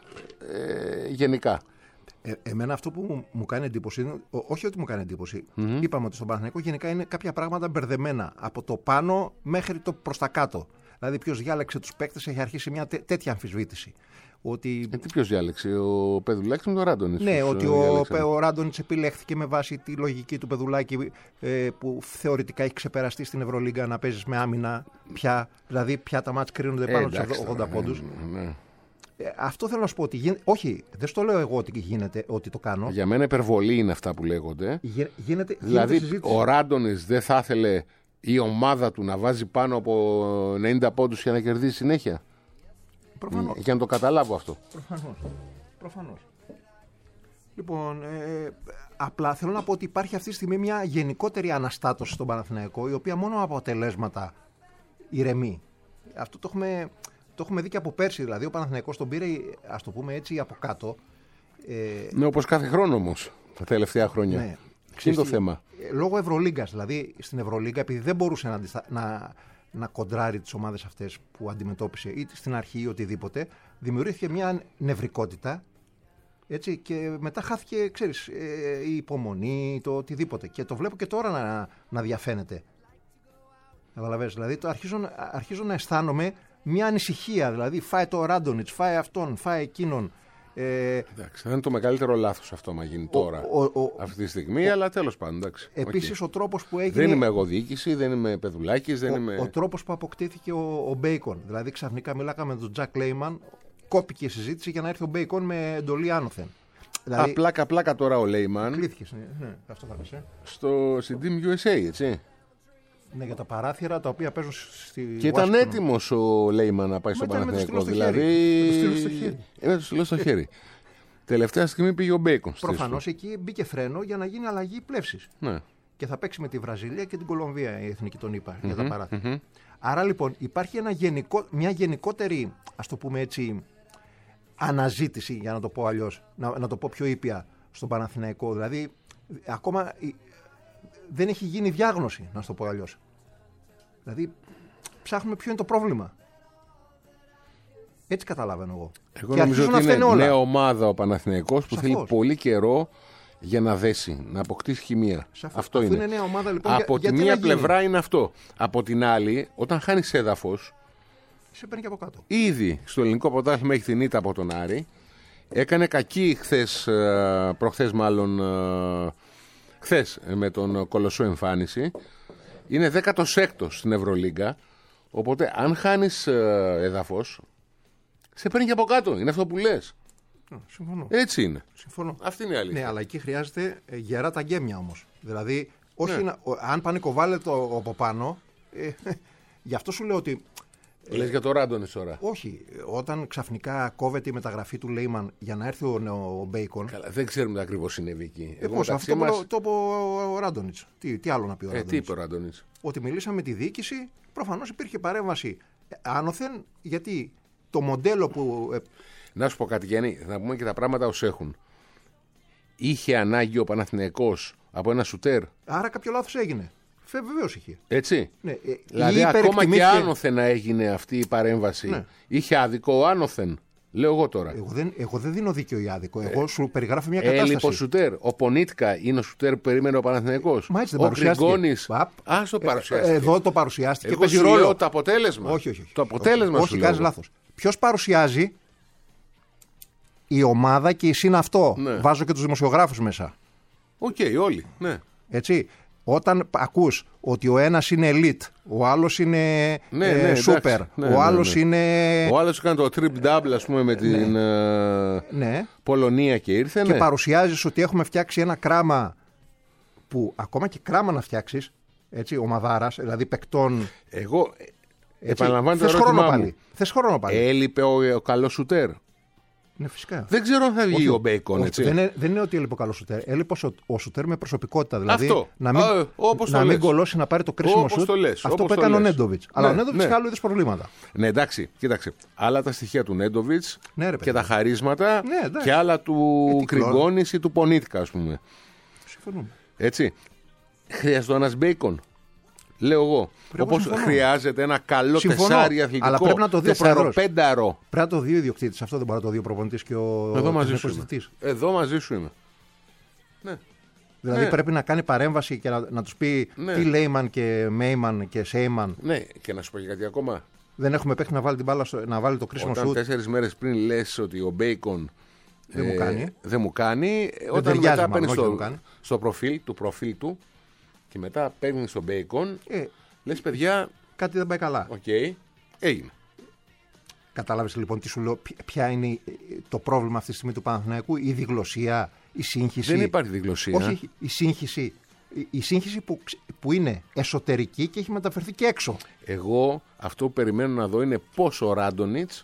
γενικά. Εμένα αυτό που μου κάνει εντύπωση είναι, όχι ότι μου κάνει εντύπωση, είπαμε ότι στον Παναθηναϊκό γενικά είναι κάποια πράγματα μπερδεμένα από το πάνω μέχρι το προς τα κάτω. Δηλαδή, ποιος διάλεξε τους παίκτες, έχει αρχίσει μια τέτοια αμφισβήτηση. Ότι... Τι ποιος διάλεξε, ο Πεδουλάκης με τον Ράντονιτς? Ναι, ότι ο Ράντονιτς επιλέχθηκε με βάση τη λογική του Πεδουλάκη που θεωρητικά έχει ξεπεραστεί στην Ευρωλίγκα να παίζεις με άμυνα πια. Δηλαδή, πια τα μάτς κρίνονται πάνω στους 80 πόντους. Ναι. Αυτό θέλω να σου πω ότι γίνεται. Όχι, δεν στο λέω εγώ ότι γίνεται, ότι το κάνω. Για μένα υπερβολή είναι αυτά που λέγονται. Γίνεται Δηλαδή, συζήτηση. ο Ράντονιτς δεν θα ήθελε η ομάδα του να βάζει πάνω από 90 πόντους για να κερδίσει συνέχεια. Προφανώς. Για να το καταλάβω αυτό. Προφανώς. Λοιπόν, απλά θέλω να πω ότι υπάρχει αυτή τη στιγμή μια γενικότερη αναστάτωση στον Παναθηναϊκό, η οποία μόνο από αποτελέσματα ηρεμεί. Αυτό το έχουμε δει και από πέρσι. Δηλαδή, ο Παναθηναϊκός τον πήρε, ας το πούμε έτσι, από κάτω. Ναι, όπως κάθε χρόνο όμως, τα τελευταία χρόνια. Ναι. Ποιο είναι το θέμα? Λόγω Ευρωλίγκας. Δηλαδή, στην Ευρωλίγκα, επειδή δεν μπορούσε να κοντράρει τις ομάδες αυτές που αντιμετώπισε είτε στην αρχή ή οτιδήποτε, δημιουργήθηκε μια νευρικότητα, έτσι, και μετά χάθηκε, ξέρεις, η υπομονή, το οτιδήποτε. Και το βλέπω και τώρα να διαφαίνεται. Καταλαβαίνεις, δηλαδή αρχίζω να αισθάνομαι μια ανησυχία. Δηλαδή, φάει το Ράντονιτς, φάει αυτόν, φάει εκείνον. Εντάξει, θα είναι το μεγαλύτερο λάθος αυτό μα γίνει τώρα, αυτή τη στιγμή, αλλά τέλος πάντων. Επίσης, ο τρόπος που έγινε. Δεν είμαι εγώ διοίκηση, δεν είμαι Πεδουλάκης, δεν είμαι. Ο τρόπος που αποκτήθηκε ο Μπέικον. Δηλαδή, ξαφνικά μιλάγαμε με τον Τζακ Λέιμαν, κόπηκε η συζήτηση για να έρθει ο Μπέικον με εντολή άνωθεν. Δηλαδή, Πλάκα τώρα ο Λέιμαν. Κλείθηκε. Ναι, αυτό θα πες. Στην Team USA, έτσι. Ναι, για τα παράθυρα τα οποία παίζουν στη. Και ήταν έτοιμος ο Λέιμαν να πάει στον Παναθηναϊκό. Δηλαδή. Με το στυλό στο χέρι. Τελευταία στιγμή πήγε ο Μπέικον. Προφανώς εκεί μπήκε φρένο για να γίνει αλλαγή πλεύσης. Ναι. Και θα παίξει με τη Βραζιλία και την Κολομβία η εθνική των ΗΠΑ για τα παράθυρα. Άρα λοιπόν υπάρχει μια γενικότερη, ας το πούμε έτσι, αναζήτηση, για να το πω αλλιώς, να το πω πιο ήπια, στον Παναθηναϊκό. Δηλαδή ακόμα δεν έχει γίνει διάγνωση, να το πω αλλιώς. Δηλαδή ψάχνουμε ποιο είναι το πρόβλημα. Έτσι καταλαβαίνω εγώ. Εγώ νομίζω ότι είναι νέα ομάδα ο Παναθηναϊκός που θέλει πολύ καιρό για να δέσει, να αποκτήσει χημεία. Αυτό είναι. Νέα ομάδα, λοιπόν, από τη μία πλευρά είναι αυτό. Από την άλλη, όταν χάνεις έδαφος, σε παίρνει και από κάτω. Ήδη στο ελληνικό πρωτάθλημα έχει την ήττα από τον Άρη. Έκανε κακή προχθές χθες με τον Κολοσσό εμφάνιση. Είναι 16ος στην Ευρωλίγκα. Οπότε αν χάνεις έδαφος, σε παίρνει και από κάτω. Είναι αυτό που λες. Συμφωνώ. Έτσι είναι. Συμφωνώ. Αυτή είναι η αλήθεια. Ναι, αλλά εκεί χρειάζεται γερά τα γκέμια όμως. Δηλαδή, όχι αν πανικοβάλλεται από πάνω, γι' αυτό σου λέω ότι. Λες για το Ράντονιτς τώρα. Όχι. Όταν ξαφνικά κόβεται η μεταγραφή του Λέιμαν για να έρθει ο Μπέικον. Καλά, δεν ξέρουμε τι ακριβώς συνέβη εκεί. Πώς, αυτό το είπε ο Ράντονιτς. Τι άλλο να πει ο Ράντονιτς? Τι είπε ο Ράντονιτς? Ότι μιλήσαμε με τη διοίκηση, προφανώς υπήρχε παρέμβαση άνωθεν, γιατί το μοντέλο που. Να σου πω κάτι, Γιάννη, θα πούμε και τα πράγματα ως έχουν. Είχε ανάγκη ο Παναθηναϊκός από ένα σουτέρ? Άρα κάποιο λάθος έγινε. Βεβαίως είχε. Έτσι. Ναι, δηλαδή ακόμα και άνωθεν να έγινε αυτή η παρέμβαση. Ναι. Είχε άδικο ο άνωθεν. Λέω εγώ τώρα. Εγώ δεν δίνω δίκιο ή άδικο. Εγώ σου περιγράφω μια κατάσταση. Έλειπο σουτέρ. Ο Πονίτκα είναι ο σουτέρ που περίμενε ο Παναθηναϊκός. Μα έτσι δεν παρουσιάστηκε. Ας το παρουσιάστηκε. Εδώ το παρουσιάστηκε. Εγώ σου λέω το αποτέλεσμα. Όχι. Το αποτέλεσμα όχι, κάνεις λάθος. Ποιος παρουσιάζει? Η ομάδα και η συν αυτό. Ναι. Βάζω και τους δημοσιογράφους μέσα. Οκ, όλοι. Ναι. Έτσι. Όταν ακούς ότι ο ένας είναι elite, ο άλλος είναι super, ο άλλος είναι. Ο άλλος έκανε το trip double, ας πούμε, με την Πολωνία και ήρθε. Και παρουσιάζεις ότι έχουμε φτιάξει ένα κράμα που ακόμα και κράμα να φτιάξεις, Έτσι, ομαδάρας, δηλαδή παικτών. Εγώ επαναλαμβάνω το ερώτημά μου. Θες χρόνο πάλι. Έλειπε ο καλός σουτέρ. Ναι, φυσικά. Δεν ξέρω αν θα βγει ο Μπέικον. Έτσι. Δεν είναι ότι έλειπε ο καλός σουτέρ. Έλειπε ο σουτέρ με προσωπικότητα. Δηλαδή αυτό. να μην κολώσει να πάρει το κρίσιμο σουτ. Αυτό που έκανε ο Νέντοβιτς. Αλλά ο Νέντοβιτς είχε άλλου είδους προβλήματα. Ναι, εντάξει, κοίταξε. Άλλα τα στοιχεία του Νέντοβιτς και τα χαρίσματα και άλλα του Γκριγκόνης ή του Πονίτικα, ας πούμε. Συμφωνούμε. Έτσι. Χρειάζεται ένας Μπέικον. Λέω εγώ. Όπως χρειάζεται ένα καλό τεσσάρι αθλητικό. Αλλά πρέπει να το δει ο πρόεδρος. Πρέπει να το δει ο ιδιοκτήτης. Αυτό δεν μπορεί να το δει ο προπονητής και ο διευθυντής. Εδώ μαζί σου είμαι. Ναι. Δηλαδή πρέπει να κάνει παρέμβαση και να τους πει τι Λέιμαν και Μέιμαν και Σέιμαν. Ναι, και να σου πω και κάτι ακόμα. Δεν έχουμε παίχτη να βάλει την μπάλα, να βάλει το κρίσιμο σουτ. Όταν 4 μέρες πριν λες ότι ο Μπέικον δεν μου κάνει, όταν ταιριάζει, μετά παίρνει στο προφίλ του και μετά παίρνει στον Μπέικον, λες παιδιά. Κάτι δεν πάει καλά. Έγινε. Κατάλαβες λοιπόν τι σου λέω, ποια είναι το πρόβλημα αυτή τη στιγμή του Παναθηναϊκού, η διγλωσία, η σύγχυση. Δεν υπάρχει διγλωσία. Όχι, η σύγχυση. Η σύγχυση που είναι εσωτερική και έχει μεταφερθεί και έξω. Εγώ αυτό που περιμένω να δω είναι πώς ο Ράντονιτς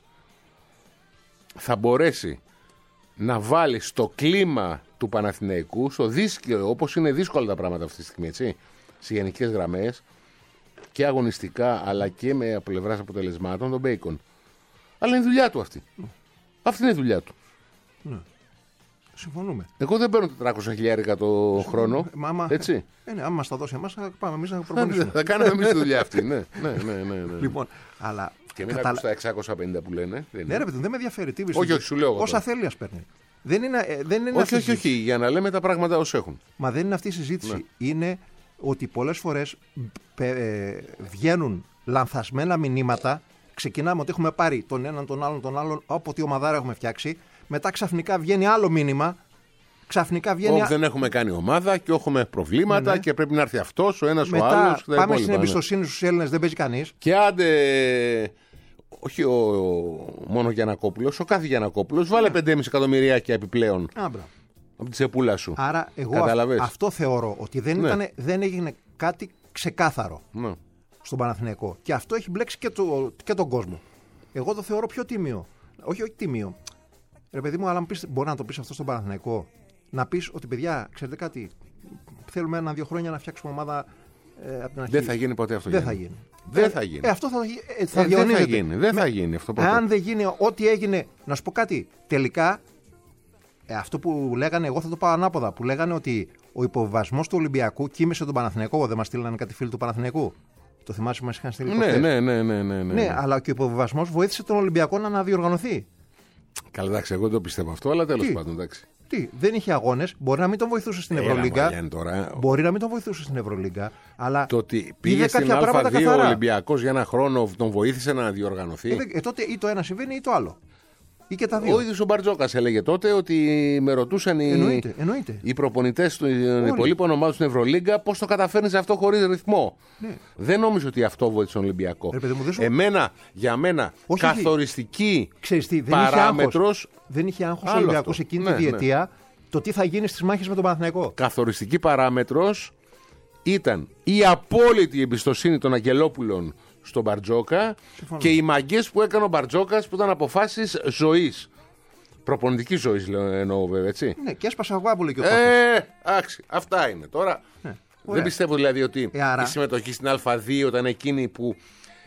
θα μπορέσει να βάλει στο κλίμα του Παναθηναϊκού, όπως είναι δύσκολα τα πράγματα αυτή τη στιγμή, έτσι, σε γενικές γραμμές και αγωνιστικά αλλά και με πλευράς αποτελεσμάτων, τον Μπέικον. Αλλά είναι η δουλειά του αυτή. Αυτή είναι η δουλειά του. Ναι. Συμφωνούμε. Εγώ δεν παίρνω 400.000 το χρόνο. Έτσι. Αν μας τα δώσει εμάς, θα πάμε εμείς να προπονήσουμε. Θα κάνουμε εμείς τη δουλειά αυτή. Ναι. Λοιπόν, αλλά. Και μην ακούς τα 650 που λένε. Ναι, ρε παιδί, δεν με ενδιαφέρει. Όχι, σου λέω. Όσα θέλει, ας παίρνει. Δεν είναι όχι, για να λέμε τα πράγματα ως έχουν. Μα δεν είναι αυτή η συζήτηση. Ναι. Είναι ότι πολλές φορές βγαίνουν λανθασμένα μηνύματα. Ξεκινάμε ότι έχουμε πάρει τον έναν, τον άλλον, από τι ομαδάρα έχουμε φτιάξει. Μετά ξαφνικά βγαίνει άλλο μήνυμα. Δεν έχουμε κάνει ομάδα και έχουμε προβλήματα και πρέπει να έρθει αυτός, ο ένας, ο άλλος. Πάμε στην εμπιστοσύνη στους Έλληνες, δεν παίζει κανείς. Και άντε. Όχι μόνο ο Γιαννακόπουλος, ο κάθε Γιαννακόπουλος, βάλε 5,5 εκατομμυριάκια επιπλέον. Από τη σεπούλα σου. Άρα εγώ αυτό θεωρώ ότι δεν έγινε κάτι ξεκάθαρο στον Παναθηναϊκό. Και αυτό έχει μπλέξει και τον κόσμο. Εγώ το θεωρώ πιο τίμιο. Όχι τίμιο. Ρε παιδί μου, αλλά μπορεί να το πεις αυτό στον Παναθηναϊκό. Να πεις ότι παιδιά, ξέρετε κάτι, θέλουμε 1-2 χρόνια να φτιάξουμε ομάδα από την αρχή. Δεν θα γίνει ποτέ αυτό. Δεν θα γίνει. Δεν θα γίνει. Αυτό θα διονύζεται. Δεν θα γίνει αυτό ποτέ. Αν δεν γίνει ό,τι έγινε, να σου πω κάτι, τελικά αυτό που λέγανε, εγώ θα το πάω ανάποδα, που λέγανε ότι ο υποβιβασμός του Ολυμπιακού κοίμησε τον Παναθηναϊκό. Δεν μας στείλανε κάτι φίλοι του Παναθηναϊκού. Το θυμάσαι που μας είχαν στείλει προχθές. Ναι, αλλά και ο υποβιβασμός βοήθησε τον Ολυμπιακό να αναδιοργανωθεί. Καλά, εντάξει, εγώ δεν το πιστεύω αυτό, αλλά τέλος πάντων, εντάξει. Δεν είχε αγώνες, μπορεί να μην τον βοηθούσε στην Ευρωλίγκα. Μπορεί να μην τον βοηθούσε στην Ευρωλίγκα. Αλλά το ότι πήγε στην Α2 ο Ολυμπιακός για ένα χρόνο τον βοήθησε να διοργανωθεί. Τότε ή το ένα συμβαίνει ή το άλλο. Ή και τα δύο. Ο ίδιος ο Μπαρτζόκας έλεγε τότε ότι με ρωτούσαν οι προπονητές των υπολείπων ομάδων στην Ευρωλίγκα πώς το καταφέρνεις αυτό χωρίς ρυθμό. Ναι. Δεν νομίζω ότι αυτό βοήθησε τον Ολυμπιακό. Για μένα, καθοριστική παράμετρος. Δεν είχε άγχος ο Ολυμπιακός εκείνη τη διετία το τι θα γίνει στις μάχες με τον Παναθηναϊκό. Καθοριστική παράμετρος ήταν η απόλυτη εμπιστοσύνη των Αγγελόπουλων στον Μπαρτζόκα και οι μαγκές που έκανε ο Μπαρτζόκας που ήταν αποφάσεις ζωής. Προπονητικής ζωής εννοώ βέβαια, έτσι. Ναι, και έσπασε αγουάπουλο και ο Κώστας. Αυτά είναι τώρα. Ναι, δεν πιστεύω δηλαδή ότι η συμμετοχή στην Α2 ήταν εκείνη που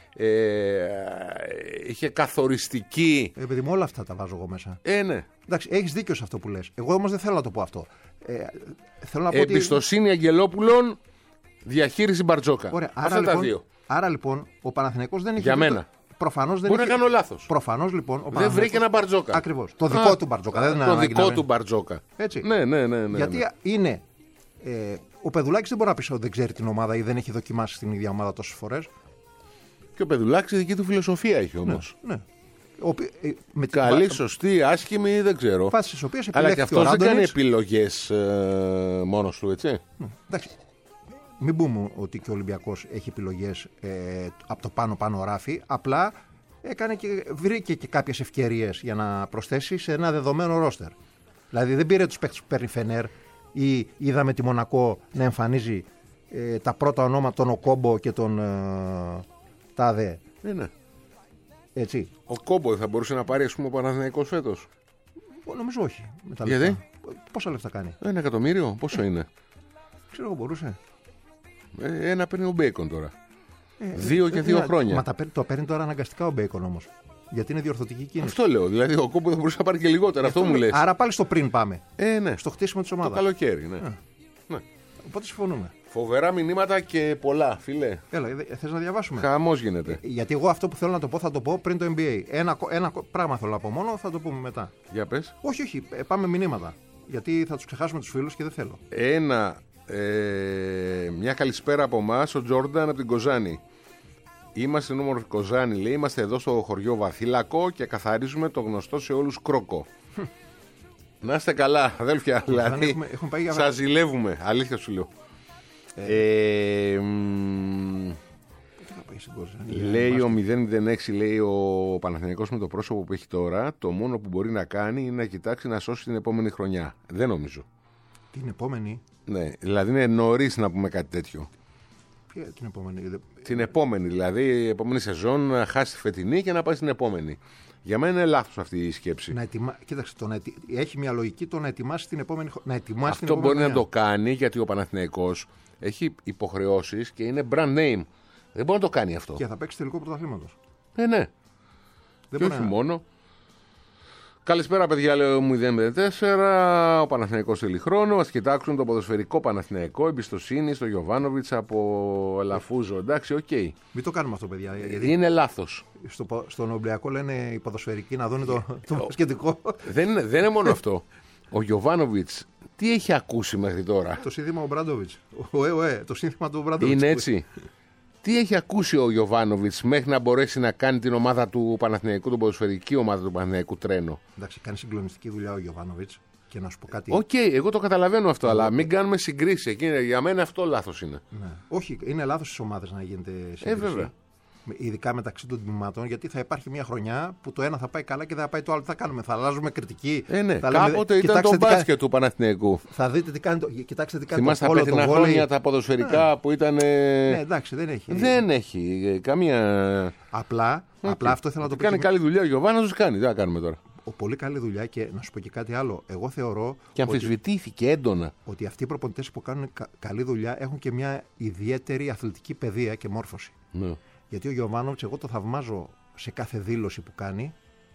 είχε καθοριστική. Επειδή με όλα αυτά τα βάζω εγώ μέσα. Ναι. Εντάξει, έχεις δίκιο σε αυτό που λες. Εγώ όμως δεν θέλω να το πω αυτό. Θέλω να πω εμπιστοσύνη Αγγελόπουλων, διαχείριση Μπαρτζόκα. Ωραία, αυτά τα δύο. Άρα λοιπόν ο Παναθηναϊκός δεν έχει. Για μένα. Προφανώς δεν μπορεί να κάνω λάθος. Προφανώς λοιπόν. Δεν βρήκε ένα Μπαρτζόκα. Ακριβώς. Το δικό του Μπαρτζόκα. Το δικό του Μπαρτζόκα. Έτσι. Ναι. Γιατί είναι. Ο Πεδουλάκης δεν μπορεί να πει ότι δεν ξέρει την ομάδα ή δεν έχει δοκιμάσει στην ίδια ομάδα τόσες φορές. Και ο Πεδουλάκης η δική του φιλοσοφία έχει όμως. Ναι. Καλή, σωστή, άσχημη, δεν ξέρω. Αλλά και αυτός δεν κάνει επιλογές μόνος του, έτσι. Εντάξει. Μην πούμε ότι και ο Ολυμπιακός έχει επιλογές από το πάνω ράφι. Απλά βρήκε και κάποιες ευκαιρίες για να προσθέσει σε ένα δεδομένο ρόστερ. Δηλαδή δεν πήρε τους παίκτες που παίρνει Φενέρ ή είδαμε τη Μονακό να εμφανίζει τα πρώτα ονόματα, τον Οκόμπο και τον Τάδε. Ναι. Έτσι. Ο Κόμπο θα μπορούσε να πάρει, ας πούμε, ο Παναθηναϊκός φέτος. Νομίζω όχι. Με τα Γιατί? λεφτά. Πόσα λεφτά κάνει? 1 εκατομμύριο, πόσο είναι? Ξέρω εγώ, μπορούσε. Ένα παίρνει ο Μπέικον τώρα. 2 και 2 χρόνια. Μα το παίρνει τώρα αναγκαστικά ο Μπέικον όμως. Γιατί είναι διορθωτική κίνηση. Αυτό λέω. Δηλαδή ο Κόμπο θα μπορούσε να πάρει και λιγότερα. Αυτό μου λες. Άρα πάλι στο πριν πάμε. Ναι. Στο χτίσιμο της Το ομάδας. καλοκαίρι, ναι. Ναι. Οπότε συμφωνούμε. Φοβερά μηνύματα και πολλά, φίλε. Έλα, θες να διαβάσουμε? Χαμός γίνεται. Γιατί εγώ αυτό που θέλω να το πω θα το πω πριν το NBA. Ένα πράγμα θέλω να πω μόνο, θα το πούμε μετά. Για πες. Όχι, πάμε μηνύματα. Γιατί θα τους ξεχάσουμε τους φίλους και δεν θέλω. Μια καλησπέρα από εμάς, ο Τζόρνταν από την Κοζάνη. Είμαστε νούμερο Κοζάνη, λέει. Είμαστε εδώ στο χωριό Βαθύλακο και καθαρίζουμε το γνωστό σε όλους κρόκο. Να είστε καλά, αδέλφια. Δηλαδή, έχουμε πάει για... σας ζηλεύουμε. Αλήθεια σου λέω. Λέει ο 006, λέει ο Παναθηναϊκός με το πρόσωπο που έχει τώρα, το μόνο που μπορεί να κάνει είναι να κοιτάξει να σώσει την επόμενη χρονιά. Δεν νομίζω. Την επόμενη? Ναι, δηλαδή είναι νωρίς να πούμε κάτι τέτοιο. Ποια την επόμενη? Την επόμενη, δηλαδή η επόμενη σεζόν να χάσει τη φετινή και να πάει στην επόμενη. Για μένα είναι λάθος αυτή η σκέψη. Κοίταξε, έχει μια λογική το να ετοιμάσει την επόμενη χρονιά. Αυτό μπορεί να το κάνει γιατί ο Παναθηναϊκός έχει υποχρεώσεις και είναι brand name. Δεν μπορεί να το κάνει αυτό. Και θα παίξει τελικό πρωταθλήματος. Ναι. Δεν και όχι μόνο. Καλησπέρα, παιδιά, λέει ο 004. Ο Παναθηναϊκός θέλει χρόνο. Ας κοιτάξουν το ποδοσφαιρικό Παναθηναϊκό. Εμπιστοσύνη στο Γιοβάνοβιτς από Λαφούζο. Εντάξει, οκ. Μην το κάνουμε αυτό, παιδιά. Γιατί είναι λάθος. Στον Ολυμπιακό λένε οι ποδοσφαιρικοί να δουν το σχετικό. Δεν είναι μόνο αυτό. Ο Γιοβάνοβιτς τι έχει ακούσει μέχρι τώρα? Το σύνθημα ο Μπράντοβιτς. Το σύνθημα του Μπράντοβιτς. Είναι έτσι. Τι έχει ακούσει ο Γιοβάνοβιτς μέχρι να μπορέσει να κάνει την ομάδα του Παναθηναϊκού, την ποδοσφαιρική ομάδα του Παναθηναϊκού τρένο? Εντάξει, κάνει συγκλονιστική δουλειά ο Γιοβάνοβιτς. Και να σου πω κάτι. Οκ, εγώ το καταλαβαίνω αυτό, αλλά μην κάνουμε συγκρίσεις. Για μένα αυτό λάθος είναι. Ναι. Όχι, είναι λάθος στις ομάδες να γίνεται σύγκριση. Βέβαια. Ειδικά μεταξύ των τμήματων, γιατί θα υπάρχει μια χρονιά που το ένα θα πάει καλά και δεν θα πάει το άλλο. Τι θα κάνουμε, θα αλλάζουμε κριτική. Ναι, θα κάποτε ήταν το μπάσκετ του Παναθηναϊκού. Θα δείτε τι κάνει. Κοιτάξτε τι κάνει. Θυμάστε τα πέτρινα χρόνια τα ποδοσφαιρικά που ήταν. Ναι, εντάξει, δεν έχει. Δεν έχει καμία. Απλά αυτό ήθελα να το πω. Κάνει καλή δουλειά ο Γιωβάνος, κάνει. Τι θα κάνουμε τώρα. Πολύ καλή δουλειά και να σου πω και κάτι άλλο. Εγώ θεωρώ. Και αμφισβητήθηκε έντονα. Ότι αυτοί οι προπονητές που κάνουν καλή δουλειά έχουν και μια ιδιαίτερη αθλητική παιδεία και μόρφωση. Ναι. Γιατί ο Γιοβάνοβιτς, εγώ το θαυμάζω σε κάθε δήλωση που κάνει.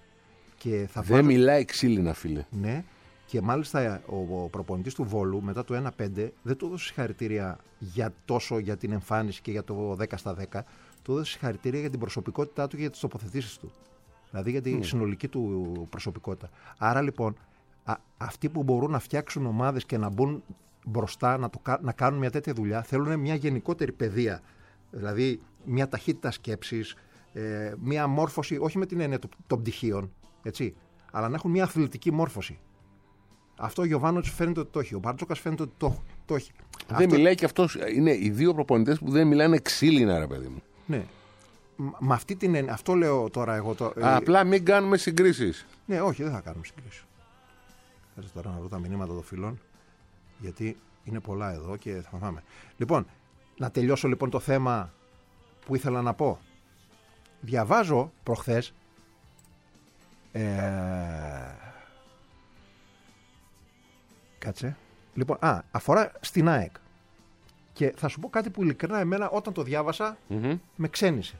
Και δεν μιλάει ξύλινα, φίλε. Ναι. Και μάλιστα ο προπονητής του Βόλου μετά το 1-5 δεν του έδωσε συγχαρητήρια για την εμφάνιση και για το 10/10. Του έδωσε συγχαρητήρια για την προσωπικότητά του και για τις τοποθετήσεις του. Δηλαδή για τη συνολική του προσωπικότητα. Άρα λοιπόν, αυτοί που μπορούν να φτιάξουν ομάδες και να μπουν μπροστά, να κάνουν μια τέτοια δουλειά, θέλουν μια γενικότερη παιδεία. Δηλαδή μια ταχύτητα σκέψης, μια μόρφωση, όχι με την έννοια των πτυχίων, έτσι, αλλά να έχουν μια αθλητική μόρφωση. Αυτό ο Γιοβάνοβιτς φαίνεται ότι το έχει. Ο Μπάρτσοκας φαίνεται ότι το έχει. Δεν μιλάει και αυτός. Είναι οι δύο προπονητές που δεν μιλάνε ξύλινα, ρε παιδί μου. Ναι. Με αυτή την έννοια, αυτό λέω τώρα εγώ. Απλά μην κάνουμε συγκρίσεις. Ναι, όχι, δεν θα κάνουμε συγκρίσεις. Κάτσε τώρα να δω τα μηνύματα των φίλων. Γιατί είναι πολλά εδώ και θα πάμε. Λοιπόν, να τελειώσω λοιπόν το θέμα που ήθελα να πω. Διαβάζω προχθές. Κάτσε. Λοιπόν, αφορά στην ΑΕΚ. Και θα σου πω κάτι που ειλικρινά εμένα όταν το διάβασα με ξένησε.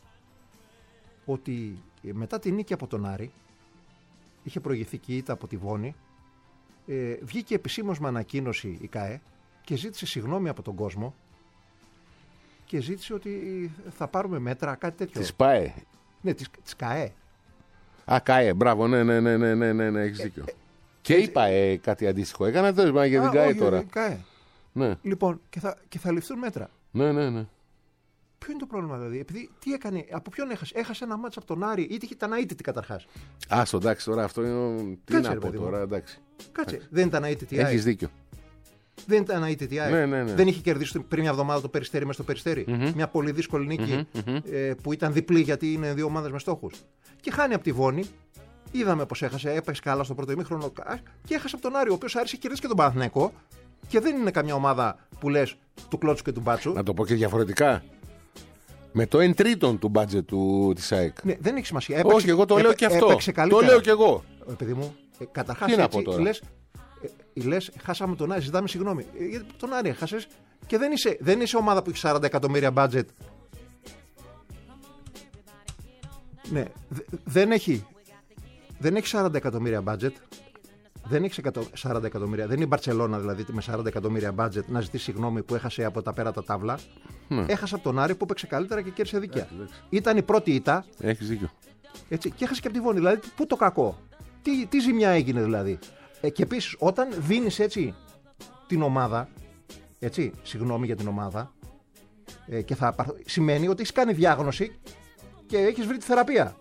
Ότι μετά τη νίκη από τον Άρη, είχε προηγηθεί και ήττα από τη Βόνη, βγήκε επισήμως με ανακοίνωση η ΚΑΕ και ζήτησε συγγνώμη από τον κόσμο και ζήτησε ότι θα πάρουμε μέτρα, κάτι τέτοιο. Της ΠΑΕ. Ναι, της ΚΑΕ. ΚΑΕ, μπράβο, ναι, έχεις δίκιο. Και είπα κάτι αντίστοιχο. Έκανα το για την ΚΑΕ τώρα. ΚΑΕ. Ναι. Λοιπόν, και θα ληφθούν μέτρα. Ναι. Ποιο είναι το πρόβλημα δηλαδή? Επειδή τι έκανε, από ποιον έχασε? Έχασε ένα μάτς από τον Άρη ή ήταν αίτητη καταρχάς? Άστο, εντάξει, τώρα αυτό είναι. Τι να πω τώρα, εντάξει. Κάτσε, δεν ήταν αίτητη. Έχεις δίκιο. Δεν ήταν αίτητη. Ναι. Δεν είχε κερδίσει πριν μια εβδομάδα το Περιστέρι μες στο Περιστέρι. Μια πολύ δύσκολη νίκη που ήταν διπλή γιατί είναι δύο ομάδες με στόχους. Και χάνει από τη Βόνη. Είδαμε πως έχασε, έπαιξε καλά στο πρώτο ημίχρονο και έχασε από τον Άρη, ο οποίος άρχισε και κερδίσει και τον Παναθηναϊκό Και δεν είναι καμιά ομάδα που λες του Κλώτσου και του Μπάτσου. Να το πω και διαφορετικά. Με το 1/3 του μπάτζετ της ΑΕΚ. Ναι, δεν έχει σημασία. Όχι, εγώ το λέω και αυτό. Το λέω και εγώ. Παιδί μου, καταρχάς Τι να πω τώρα. Λες, χάσαμε τον Άρη, ζητάμε συγγνώμη. Γιατί τον Άρη έχασες και δεν είσαι ομάδα που έχει 40 εκατομμύρια μπάτζετ. Ναι, δεν έχει 40 εκατομμύρια μπάτζετ. Δεν έχει 40 εκατομμύρια. Δεν είναι η Μπαρτσελώνα δηλαδή με 40 εκατομμύρια μπάτζετ να ζητήσει συγγνώμη που έχασε από τα πέρατα ταύλα. Έχασε από τον Άρη που έπαιξε καλύτερα και κέρδισε δίκαια. Ήταν η πρώτη ήττα. Έχεις δίκιο. Έτσι, και έχασε και από τη Βόνη. Δηλαδή, πού το κακό. Τι ζημιά έγινε δηλαδή. Και επίσης, όταν δίνεις έτσι την ομάδα. Έτσι, συγγνώμη για την ομάδα. Και σημαίνει ότι έχεις κάνει διάγνωση και έχεις βρει τη θεραπεία.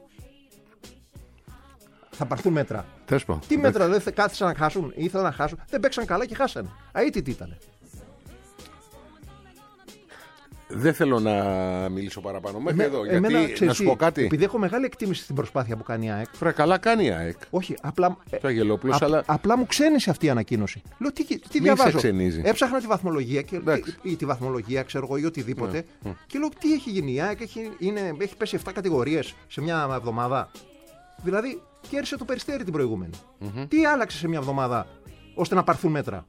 Θα πάρθουν μέτρα. Τι μέτρα, δηλαδή κάθισαν να χάσουν, ήθελαν να χάσουν, δεν παίξαν καλά και χάσανε. Αίτητοι ήτανε. Δεν θέλω να μιλήσω παραπάνω μέχρι εδώ. Γιατί να σου πω κάτι. Επειδή έχω μεγάλη εκτίμηση στην προσπάθεια που κάνει η ΑΕΚ. Καλά κάνει η ΑΕΚ. Όχι, απλά. Το Αγγελόπουλος, αλλά. Απλά μου ξένησε αυτή η ανακοίνωση. Λέω τι διαβάζω. Έψαχνα τη βαθμολογία ή τη βαθμολογία, ξέρω εγώ, ή οτιδήποτε. Και λέω τι έχει γίνει. Η ΑΕΚ έχει πέσει 7 κατηγορίες σε μια εβδομάδα. Δηλαδή κέρδισε το Περιστέρι την προηγούμενη. Τι άλλαξε σε μια εβδομάδα ώστε να πάρθουν μέτρα.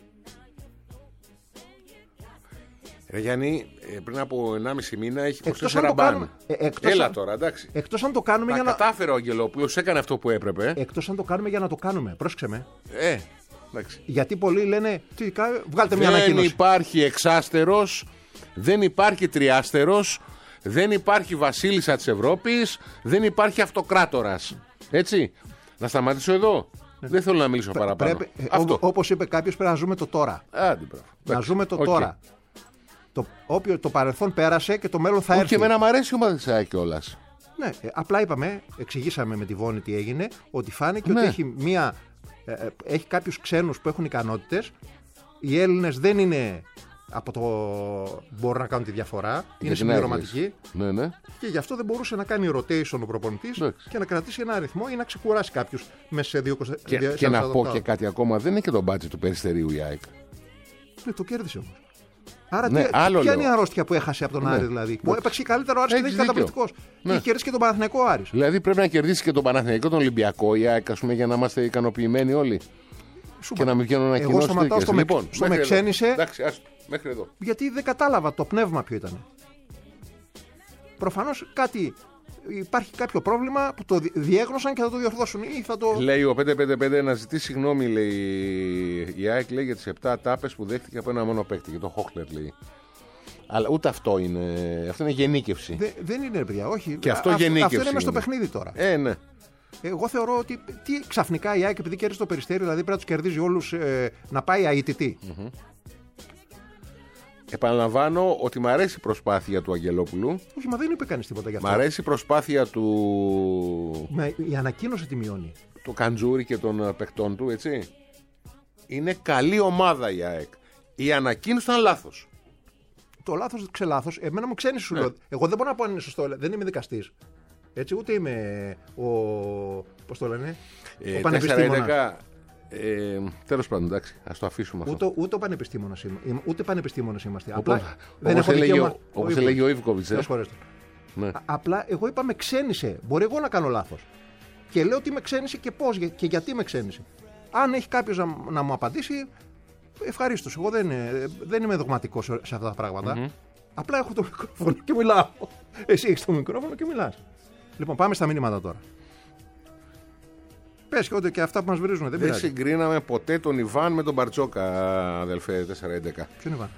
Γιάννη, πριν από 1,5 μήνα έχει 24 μπαν. Έλα τώρα, εντάξει. Εκτός αν το κάνουμε για να. Κατάφερε ο Αγγελόπουλος, έκανε αυτό που έπρεπε. Εκτός αν το κάνουμε για να το κάνουμε. Πρόσεξε με. Εντάξει. Γιατί πολλοί λένε. Βγάλτε μια ανακοίνωση. Δεν υπάρχει εξάστερος, δεν υπάρχει τριάστερος, δεν υπάρχει βασίλισσα της Ευρώπης, δεν υπάρχει αυτοκράτορας. Έτσι. Να σταματήσω εδώ. Δεν θέλω να μιλήσω παραπάνω. Όπως είπε κάποιος, πρέπει να ζούμε το τώρα. Να ζούμε το τώρα. Το παρελθόν πέρασε και το μέλλον θα έρθει. Και εμένα μου αρέσει η ομάδα της ΑΕΚ κιόλας. Ναι, απλά εξηγήσαμε με τη Βόνη τι έγινε, ότι φάνηκε ότι έχει κάποιους ξένους που έχουν ικανότητες. Οι Έλληνες δεν είναι από το μπορούν να κάνουν τη διαφορά, είναι συμπληρωματικοί. Ναι. Και γι' αυτό δεν μπορούσε να κάνει rotation ο προπονητής και να κρατήσει ένα αριθμό ή να ξεκουράσει κάποιους μέσα σε 2 Και να πω και κάτι ακόμα, δεν είναι και το μπάτζετ του Περιστερίου η ΑΕΚ. Ναι, το κέρδισε όμως. Άρα ποια είναι η αρρώστια που έχασε από τον Άρη δηλαδή. Που έπαιξε καλύτερο ο Άρης και δεν είναι καταπληκτικός. Είχε κερδίσει και τον Παναθηναϊκό ο Άρης. Δηλαδή πρέπει να κερδίσει και τον Παναθηναϊκό, τον Ολυμπιακό η ΑΕΚ, για να είμαστε ικανοποιημένοι όλοι. Και να μην βγαίνουν ανακοινώσεις. Εγώ σταματάω στο με ξένησε. Εντάξει, μέχρι εδώ. Γιατί δεν κατάλαβα το πνεύμα ποιο ήταν. Προφανώς υπάρχει κάποιο πρόβλημα που το διέγνωσαν και θα το διορθώσουν. Λέει ο 555 να ζητήσει συγγνώμη, λέει η ΑΕΚ, λέει για τις 7 τάπες που δέχτηκε από ένα μόνο παίκτη. Για το Χόχλερ, λέει. Αλλά ούτε αυτό είναι. Αυτό είναι γενίκευση. Δεν είναι, παιδιά, όχι. Και αυτό γενίκευση. Αυτό είναι μες στο παιχνίδι τώρα. Ναι. Εγώ θεωρώ ότι ξαφνικά η ΑΕΚ επειδή κέρδισε το Περιστέρι, δηλαδή πρέπει να τους κερδίζει όλους να πάει αίτητη. Επαναλαμβάνω ότι μου αρέσει η προσπάθεια του Αγγελόπουλου. Όχι, μα δεν είπε κανείς τίποτα γι' αυτό. Μ' αρέσει η προσπάθεια του. Η ανακοίνωση τη μειώνει. Του Καντζούρη και των παιχτών του, έτσι. Είναι καλή ομάδα η ΑΕΚ. Η ανακοίνωση ήταν λάθος. Το λάθος, ξελάθος. Εμένα μου ξένησε σου λέω. Εγώ δεν μπορώ να πω αν είναι σωστό. Δεν είμαι δικαστής. Έτσι, ούτε είμαι πώς το λένε, ο πανεπιστήμονας. Τέλος πάντων, εντάξει, ας το αφήσουμε αυτό. Ούτε ο πανεπιστήμονας ούτε πανεπιστήμονας είμαστε. Όπως έλεγε ο Ιβκοβιτς. Ναι. Απλά εγώ είπα με ξένησε. Μπορεί εγώ να κάνω λάθος. Και λέω ότι με ξένησε και πώς και γιατί με ξένησε. Αν έχει κάποιος να μου απαντήσει, ευχαρίστως. Εγώ δεν είμαι δογματικός σε αυτά τα πράγματα. Απλά έχω το μικρόφωνο και μιλάω. Εσύ έχεις το μικρόφωνο και μιλάς. Λοιπόν, πάμε στα μηνύματα τώρα. Πες και ό,τι και αυτά που μας βρίζουν. Δεν συγκρίναμε ποτέ τον Ιβάν με τον Μπαρτσόκα, αδελφέ 411. Ποιον Ιβάν?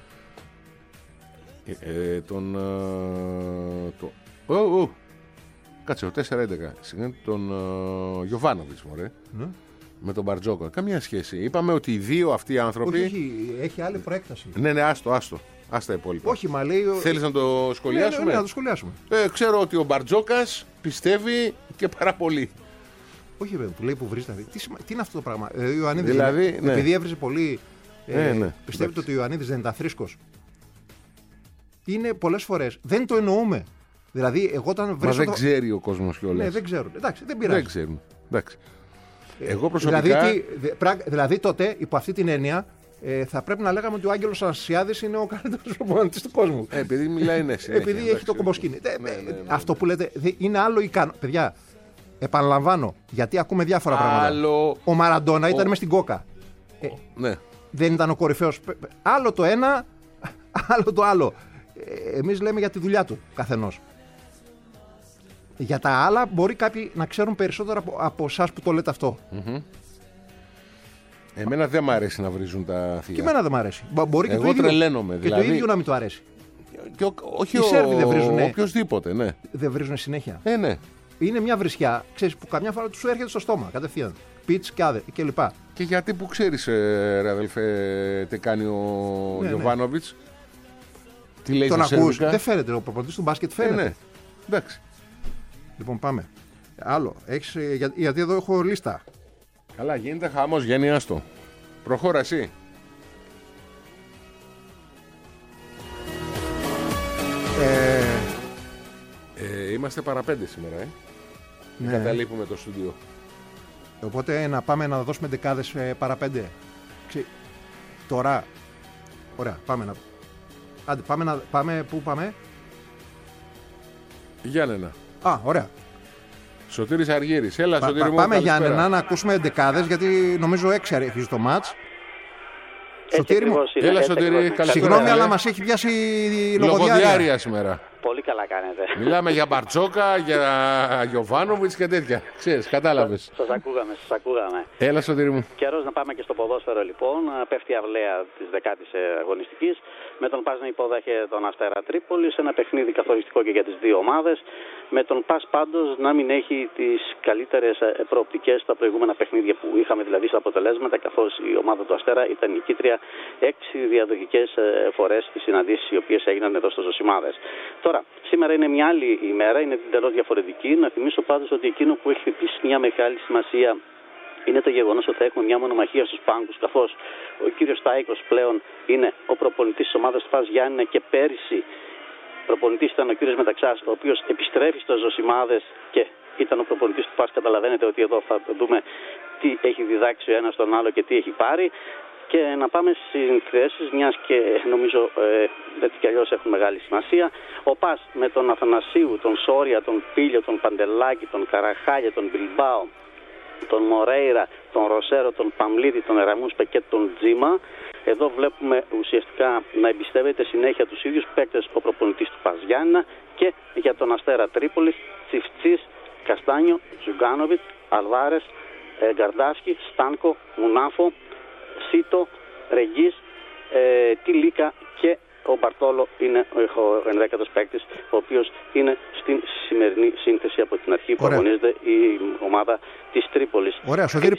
Κάτσε, ο 411. Συγκρίνει τον Γιοβάνοβιτς, μωρέ. Ναι. Με τον Μπαρτζόκα. Καμία σχέση. Είπαμε ότι οι δύο αυτοί οι άνθρωποι. Όχι, έχει άλλη προέκταση. Ναι, άστο. Άστα υπόλοιπα. Όχι, μα λέει. Θέλεις να το σχολιάσουμε? Ναι, να το σχολιάσουμε. Ξέρω ότι ο Μπαρτζόκας πιστεύει και πάρα πολύ. Όχι, βέβαια, που λέει που βρίζεται. Τι είναι αυτό το πράγμα? Ο Ιωαννίδης, δηλαδή, ναι. Επειδή έβριζε πολύ. Ναι. Πιστεύετε ότι ο Ιωαννίδης δεν ήταν θρήσκος? Είναι πολλές φορές. Δεν το εννοούμε. Δηλαδή, εγώ όταν βρίζω. Μα δεν ξέρει ο κόσμος κιόλας. Ναι, δεν ξέρουν. Εντάξει, δεν πειράζει. Δεν ξέρουν. Εντάξει. Εγώ προσωπικά. Δηλαδή τότε, υπό αυτή την έννοια, θα πρέπει να λέγαμε ότι ο Άγγελος Αναστασιάδης είναι ο καλύτερος προπονητής του κόσμου. Επειδή μιλάει, ναι, συνέχεια. Επειδή έχει το κομποσκίνη. Αυτό που λέτε είναι άλλο ικανό. Παιδιά, επαναλαμβάνω, γιατί ακούμε διάφορα πράγματα. Ο Μαραντόνα ήταν μες στην κόκα. Ναι. Δεν ήταν ο κορυφαίος. Άλλο το ένα, άλλο το άλλο. Εμείς λέμε για τη δουλειά του καθενός. Για τα άλλα μπορεί κάποιοι να ξέρουν περισσότερο από εσάς που το λέτε αυτό. Εμένα δεν μ' αρέσει να βρίζουν τα θεία. Και εμένα δεν μ' αρέσει. Μπορεί και εγώ τρελαίνομαι. Και δηλαδή... το ίδιο να μην του αρέσει. Όχι οι Σέρβοι δεν βρίζουνε. Οποιοςδήποτε, ναι. Δεν βρίζουν συνέχεια. Ναι. Είναι μια βρισιά, ξέρεις, που καμιά φορά σου έρχεται στο στόμα κατευθείαν. Πιτς και λοιπά. Και γιατί που ξέρεις, ρε αδελφέ, τι κάνει ο Γιοβάνοβιτς. Τι λέει τον στο ακούς, σέρβικα. δεν φαίνεται. Ο προπονητής του μπάσκετ φαίνεται. Ναι. Εντάξει. Λοιπόν, πάμε. Άλλο. Έχεις, γιατί εδώ έχω λίστα. Καλά, γίνεται χαμός, γενιάς το. Προχώρα εσύ. Είμαστε παραπέντε σήμερα, Ναι. Καταλείπουμε το στούντιο. Οπότε να πάμε να δώσουμε δεκάδες παραπέντε. Τώρα. Ωραία, πάμε να. Άντε, πάμε. Πού πάμε? Γιάννενα. Α, ωραία. Σωτήρης Αργύρης. Έλα, Σωτήρη μου. Πάμε Γιάννενα να ακούσουμε δεκάδες, γιατί νομίζω 6 αρχίζει το μάτς. Σωτήρη μου. Έλα, Σωτήρη. Συγγνώμη, αλλά μας έχει πιάσει η λογοδιάρεια σήμερα. Πολύ καλά κάνετε. Μιλάμε για Μπαρτσόκα, για Γιοβάνοβιτς και τέτοια. Ξέρεις, κατάλαβες. Σας ακούγαμε. Έλα, Σωτήρη μου. Καιρός να πάμε και στο ποδόσφαιρο λοιπόν. Πέφτει η αυλαία της 10ης αγωνιστικής. Με τον ΠΑΣ να υποδέχεται τον Αστέρα Τρίπολης. Ένα παιχνίδι καθοριστικό και για τις δύο ομάδες. Με τον ΠΑΣ πάντως να μην έχει τις καλύτερες προοπτικές στα προηγούμενα παιχνίδια που είχαμε, δηλαδή στα αποτελέσματα, καθώς η ομάδα του Αστέρα ήταν νικήτρια 6 διαδοχικές φορές στις συναντήσεις οι οποίες έγιναν εδώ στο Ζωσιμάδες. Τώρα, σήμερα είναι μια άλλη ημέρα, είναι εντελώς διαφορετική. Να θυμίσω πάντως ότι εκείνο που έχει επίσης μια μεγάλη σημασία είναι το γεγονός ότι θα έχουμε μια μονομαχία στους πάγκους, καθώς ο κύριος Στάικος πλέον είναι ο προπονητής της ομάδας του ΠΑΣ Γιάννηνα και πέρυσι προπονητής ήταν ο κύριος Μεταξάς, ο οποίος επιστρέφει στο Ζωσιμάδες και ήταν ο προπονητής του ΠΑΣ. Καταλαβαίνετε ότι εδώ θα δούμε τι έχει διδάξει ο ένας τον άλλο και τι έχει πάρει. Και να πάμε στις συνθέσεις, μιας και νομίζω έτσι κι αλλιώς έχουν μεγάλη σημασία. Ο ΠΑΣ με τον Αθανασίου, τον Σόρια, τον Πίλιο, τον Παντελάκη, τον Καραχάλια, τον Μπιλμπάο, τον Μορέιρα, τον Ροσέρο, τον Παμλίδη, τον Εραμούσπε και τον Τζίμα. Εδώ βλέπουμε ουσιαστικά να εμπιστεύεται συνέχεια τους ίδιους παίκτες ο προπονητής του ΠΑΣ Γιάννηνα. Και για τον Αστέρα Τρίπολης, Τσιφτσής, Καστάνιο, Ζουγκάνοβιτ, Αλβάρες, Γκαρντάσκι, Στάνκο, Μουνάφο, Σίτο, Ρεγγής, Τιλίκα και ο Μπαρτόλο είναι ο ενδέκατος παίκτης, ο οποίος είναι στην σημερινή σύνθεση από την αρχή που αγωνίζεται η ομάδα της Τρίπολης. Ωραία, Σωτήρη,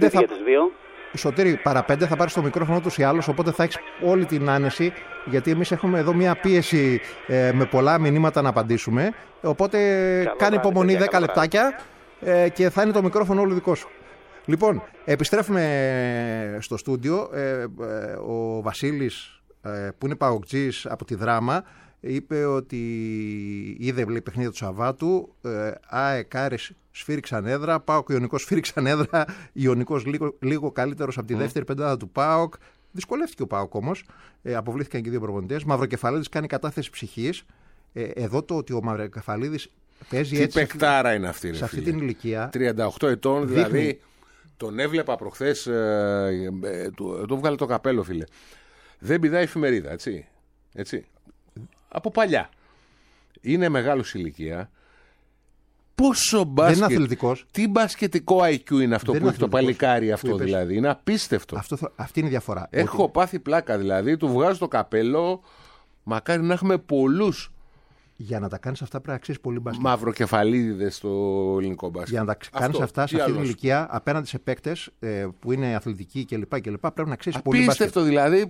παραπέντε θα πάρεις το μικρόφωνο τους ή άλλως, οπότε θα έχεις όλη την άνεση, γιατί εμείς έχουμε εδώ μια πίεση με πολλά μηνύματα να απαντήσουμε, οπότε κάνει υπομονή 10 λεπτάκια και θα είναι το μικρόφωνο όλο δικό σου. Λοιπόν, επιστρέφουμε στο στούντιο. Ο Βασίλης, που είναι παγοκτζής από τη Δράμα, είπε ότι είδε παιχνίδια του Σαββάτου. ΑΕΚ Άρης σφύριξαν έδρα, ΠΑΟΚ Ιωνικός σφύριξαν έδρα, Ιωνικός λίγο καλύτερος από τη δεύτερη πεντάδα του ΠΑΟΚ. Δυσκολεύτηκε ο ΠΑΟΚ όμως, αποβλήθηκαν και δύο προπονητές. Μαυροκεφαλίδης κάνει κατάθεση ψυχής. Εδώ το ότι ο Μαυροκεφαλίδης παίζει έτσι. Τι παικτάρα είναι αυτή, σε αυτή την ηλικία. 38 ετών, δηλαδή. Τον έβλεπα προχθές, του βγάλε το καπέλο, φίλε. Δεν πηδάει εφημερίδα, έτσι. Από παλιά. Είναι μεγάλος ηλικία. Πόσο μπάσκετ. Δεν είναι αθλητικός. Τι μπασκετικό IQ είναι αυτό που έχει το παλικάρι αυτό, δηλαδή. Είναι απίστευτο. Αυτή είναι η διαφορά. Έχω πάθει πλάκα, δηλαδή. Του βγάζω το καπέλο. Μακάρι να έχουμε πολλούς. Για να τα κάνεις αυτά πρέπει να ξέρεις πολύ μπάσκετ. Μαυροκεφαλίδες στο ελληνικό μπάσκετ. Για να τα κάνεις αυτά σε αυτή την ηλικία, απέναντι σε παίκτες που είναι αθλητικοί κλπ. Πρέπει να ξέρεις πολύ μπάσκετ. Απίστευτο δηλαδή.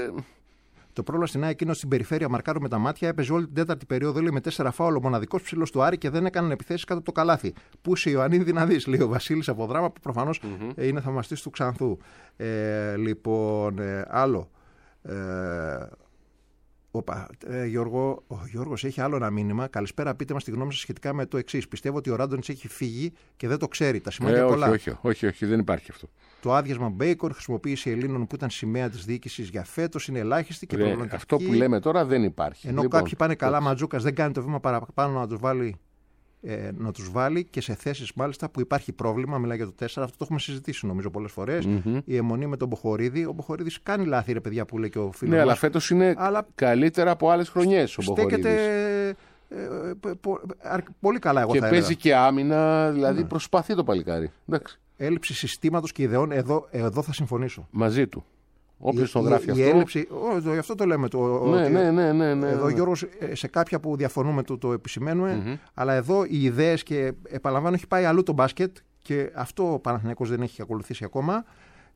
Το πρόβλημα στην ΑΕΚ εκείνο στην περιφέρεια μαρκάρου με τα μάτια, έπαιζε όλη την τέταρτη περίοδο, λέει, με 4 φάουλ, ο μοναδικός ψηλός του Άρη και δεν έκαναν επιθέσεις κάτω από το καλάθι. Πού είσαι Ιωαννίδη να δεις, λέει ο Βασίλης από Δράμα, που προφανώς είναι θαυμαστής του Ξανθού. Λοιπόν, άλλο. Γιώργο, ο Γιώργος έχει άλλο ένα μήνυμα. Καλησπέρα, πείτε μας τη γνώμη σας σχετικά με το εξής. Πιστεύω ότι ο Ράντονιτς έχει φύγει και δεν το ξέρει. Τα σημάδια πολλά. Όχι, δεν υπάρχει αυτό. Το άδειασμα Μπέικον, χρησιμοποίηση Ελλήνων που ήταν σημαία της διοίκησης για φέτος είναι ελάχιστη και προβληματική. Αυτό που λέμε τώρα δεν υπάρχει. Ενώ κάποιοι πάνε καλά, Ματζούκας δεν κάνει το βήμα παραπάνω να τους βάλει και σε θέσεις μάλιστα που υπάρχει πρόβλημα. Μιλάει για το 4. Αυτό το έχουμε συζητήσει νομίζω πολλές φορές. Η αιμονή με τον Μποχορίδη. Ο Μποχορίδης κάνει λάθη, ρε παιδιά, που λέει και ο φίλος. Ναι, αλλά φέτος είναι καλύτερα από άλλες χρονιές ο Μποχορίδης. Στέκεται πολύ καλά, εγώ θα έλεγα. Και παίζει και άμυνα, δηλαδή προσπαθεί το παλικάρι. Εντάξει. Έλλειψη συστήματος και ιδεών, εδώ θα συμφωνήσω. Μαζί του. Όποιος τον γράφει αυτό. Η έλλειψη, γι' αυτό το λέμε. Ναι. Εδώ, Γιώργος, σε κάποια που διαφωνούμε το επισημαίνουμε, αλλά εδώ οι ιδέες και επαναλαμβάνω έχει πάει αλλού το μπάσκετ και αυτό ο Παναθηναϊκός δεν έχει ακολουθήσει ακόμα.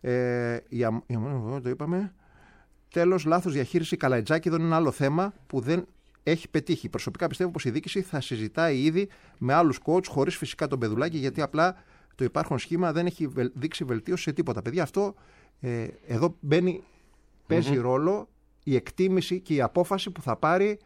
Το είπαμε. Τέλος, λάθος διαχείριση Καλαϊτζάκηδων είναι άλλο θέμα που δεν έχει πετύχει. Προσωπικά πιστεύω πως η διοίκηση θα συζητάει ήδη με άλλους coach, χωρίς φυσικά τον Πεδουλάκη, γιατί απλά το υπάρχον σχήμα δεν έχει δείξει βελτίωση σε τίποτα. Παιδιά, αυτό εδώ παίζει ρόλο η εκτίμηση και η απόφαση που θα πάρει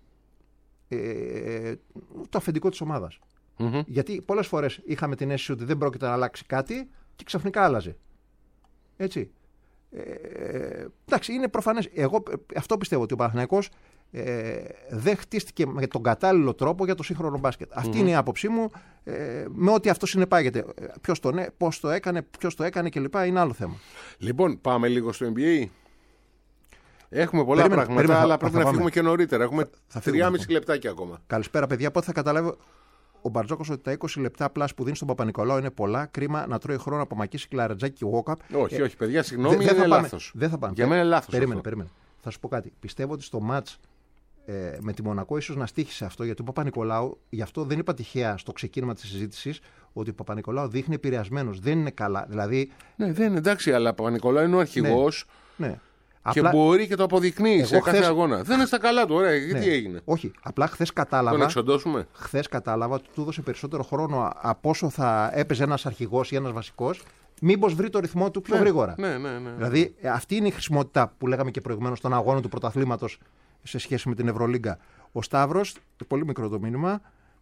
το αφεντικό της ομάδας. Γιατί πολλές φορές είχαμε την αίσθηση ότι δεν πρόκειται να αλλάξει κάτι και ξαφνικά άλλαζε. Έτσι. Εντάξει, είναι προφανές. Εγώ αυτό πιστεύω, ότι ο Παναθηναϊκός δεν χτίστηκε με τον κατάλληλο τρόπο για το σύγχρονο μπάσκετ. Αυτή είναι η άποψή μου, με ό,τι αυτό συνεπάγεται. Πώς το έκανε, ποιος το έκανε κλπ. Είναι άλλο θέμα. Λοιπόν, πάμε λίγο στο NBA. Έχουμε πολλά πράγματα, αλλά πρέπει να φύγουμε και νωρίτερα. Έχουμε 3,5 λεπτάκια ακόμα. Καλησπέρα, παιδιά. Πότε θα καταλάβει ο Μπαρτζόκος ότι τα 20 λεπτά πλάς που δίνει στον Παπα-Νικολάου είναι πολλά. Κρίμα να τρώει χρόνο από Μακίση, Κλαρετζάκη και Walkup. Όχι, παιδιά, συγγνώμη, είναι λάθος. Δεν θα πάμε. Για μένα είναι λάθος. Περίμενε. Θα σου πω κάτι. Πιστεύω ότι στο μάτς με τη Μονακό ίσως να στοίχησε αυτό, γιατί ο Παπα-Νικολάου, γι' αυτό δεν είπα τυχαία στο ξεκίνημα της συζήτησης, ότι ο Παπα-Νικολάου δείχνει επηρεασμένος. Δεν είναι καλά. Δηλαδή, ναι, δεν είναι εντάξει, αλλά ο Παπα-Νικολάου είναι ο αρχηγός. Ναι. Και μπορεί και το αποδεικνύει σε κάθε αγώνα. Δεν είναι στα καλά του, ωραία, γιατί έγινε. Όχι, απλά χθες κατάλαβα. Τον εξοντώσουμε. Χθες κατάλαβα ότι του έδωσε περισσότερο χρόνο από όσο θα έπαιζε ένας αρχηγός ή ένας βασικός, μήπως βρει το ρυθμό του πιο γρήγορα. Ναι. Δηλαδή, αυτή είναι η χρησιμότητα που λέγαμε και προηγουμένως στον αγώνα του πρωταθλήματος σε σχέση με την Ευρωλίγκα. Ο Σταύρος, πολύ μικρό το μήνυμα.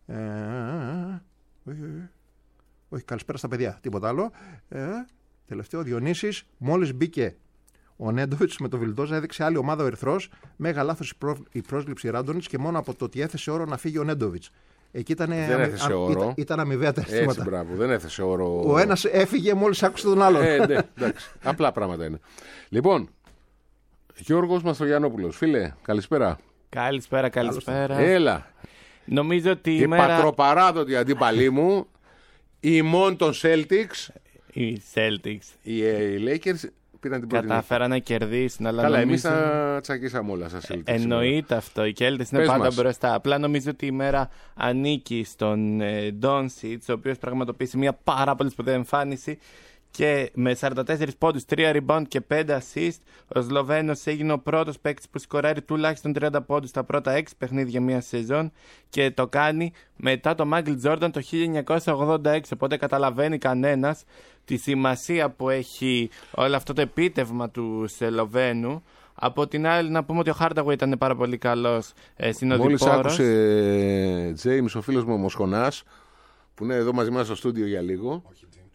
Όχι, καλησπέρα στα παιδιά, τίποτα άλλο. Τελευταίο, Διονύσης, μόλις μπήκε ο Νέντοβιτς με το Βιλντόζα, έδειξε άλλη ομάδα ο Ερυθρός. Μέγα λάθος η πρόσληψη Ράντονιτς και μόνο από το ότι έθεσε όρο να φύγει ο Νέντοβιτς. Εκεί δεν έθεσε όρο. Ήταν αμοιβαία τα αισθήματα. Έτσι, μπράβο, δεν έθεσε όρο. Ο ένας έφυγε μόλις άκουσε τον άλλον. Ναι, εντάξει. Απλά πράγματα είναι. Λοιπόν, Γιώργος Μαστρογιαννόπουλος, φίλε, καλησπέρα. Καλησπέρα. Έλα. Νομίζω ότι η πατροπαράδοτη αντίπαλή μου, η μόν των Celtics. Οι Celtics. Οι Lakers πήραν την πρώτη. Κατάφεραν να κερδίσουν. Αλλά καλά, νομίζω... εμείς τα τσακίσαμε όλα σας Celtics. Εννοείται αυτό. Οι Celtics είναι πάντα μπροστά. Απλά νομίζω ότι η μέρα ανήκει στον Doncic, ο οποίος πραγματοποίησε μια πάρα πολύ σπουδαία εμφάνιση. Και με 44 πόντους, 3 rebound και 5 assist, ο Σλοβαίνος έγινε ο πρώτος παίκτης που σκοράρει τουλάχιστον 30 πόντους στα πρώτα 6 παιχνίδια μια σεζόν και το κάνει μετά το Μάικλ Τζόρνταν το 1986. Οπότε καταλαβαίνει κανένας τη σημασία που έχει όλο αυτό το επίτευγμα του Σλοβαίνου. Από την άλλη, να πούμε ότι ο Hardaway ήταν πάρα πολύ καλός συνοδοιπόρος. Μόλις άκουσε James, ο φίλος μου ο Μοσχονάς, που είναι εδώ μαζί μας στο στούντιο για λίγο.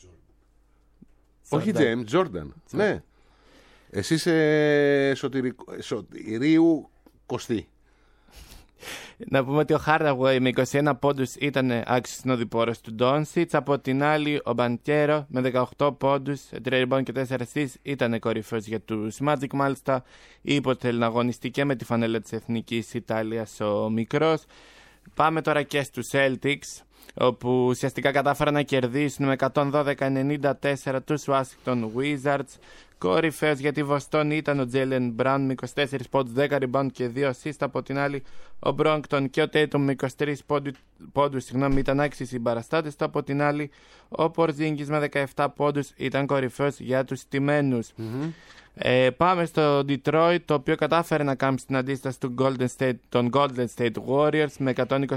Όχι James, Jordan. Ναι. Εσύ είσαι Σωτηρίου Κωστή. Να πούμε ότι ο Hardaway με 21 πόντους ήταν άξιος συνοδοιπόρος του Doncic. Από την άλλη, ο Μπανκέρο με 18 πόντους, 3 rebound και 4 assists ήταν κορυφαίος για τους Magic. Μάλιστα, είπε ότι θέλει να αγωνιστεί και με τη φανέλα της Εθνικής Ιταλίας ο μικρός. Πάμε τώρα και στους Celtics, όπου ουσιαστικά κατάφεραν να κερδίσουν με 112-94 τους Washington Wizards. Κορυφαίος για τη Βοστόνη ήταν ο Jaylen Brown με 24 πόντους, 10 rebound και 2 assist. Από την άλλη, ο Bronkton και ο Tatum με 23 πόντους ήταν άξιοι συμπαραστάτες. Από την άλλη, ο Porzingis με 17 πόντους ήταν κορυφαίος για τους τιμένους. Πάμε στο Detroit, το οποίο κατάφερε να κάνει την αντίσταση των Golden State Warriors με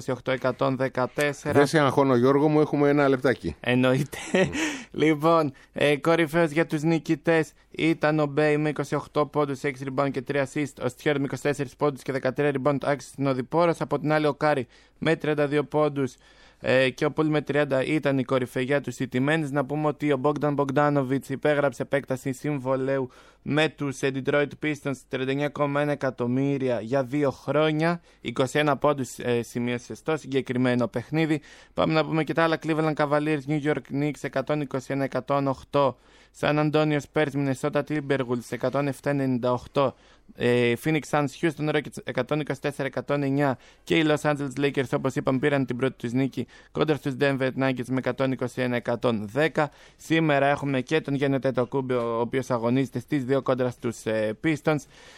128-114. Δεν σε αγχώνω, Γιώργο μου, έχουμε ένα λεπτάκι. Εννοείται. Λοιπόν, κορυφαίος για τους νικητές ήταν ο Μπέι με 28 πόντους, 6 rebound και 3 assist. Ο Στιόρ με 24 πόντους και 13 rebound, άξιζε την οδηπόρος. Από την άλλη ο Κάρι με 32 πόντους και ο Πουλ με 30 ήταν η κορυφαία για τους ηττημένους. Να πούμε ότι ο Μπόγκταν Μπογκντάνοβιτς υπέγραψε επέκταση συμβολέου με τους Detroit Pistons 39,1 εκατομμύρια για 2 χρόνια. 21 πόντους σημείωσε στο συγκεκριμένο παιχνίδι. Πάμε να πούμε και τα άλλα. Cleveland Cavaliers, New York Knicks 121-108. San Antonio Spurs, Minnesota Timberwolves 107-98. Phoenix Suns, Houston Rockets 124-109 και οι Los Angeles Lakers, όπως είπαμε, πήραν την πρώτη τους νίκη κόντρα στους Denver Nuggets με 121-110. Σήμερα έχουμε και τον Γιάννη Αντετοκούμπο, ο οποίος αγωνίζεται στις 2 κόντρα στους Pistons.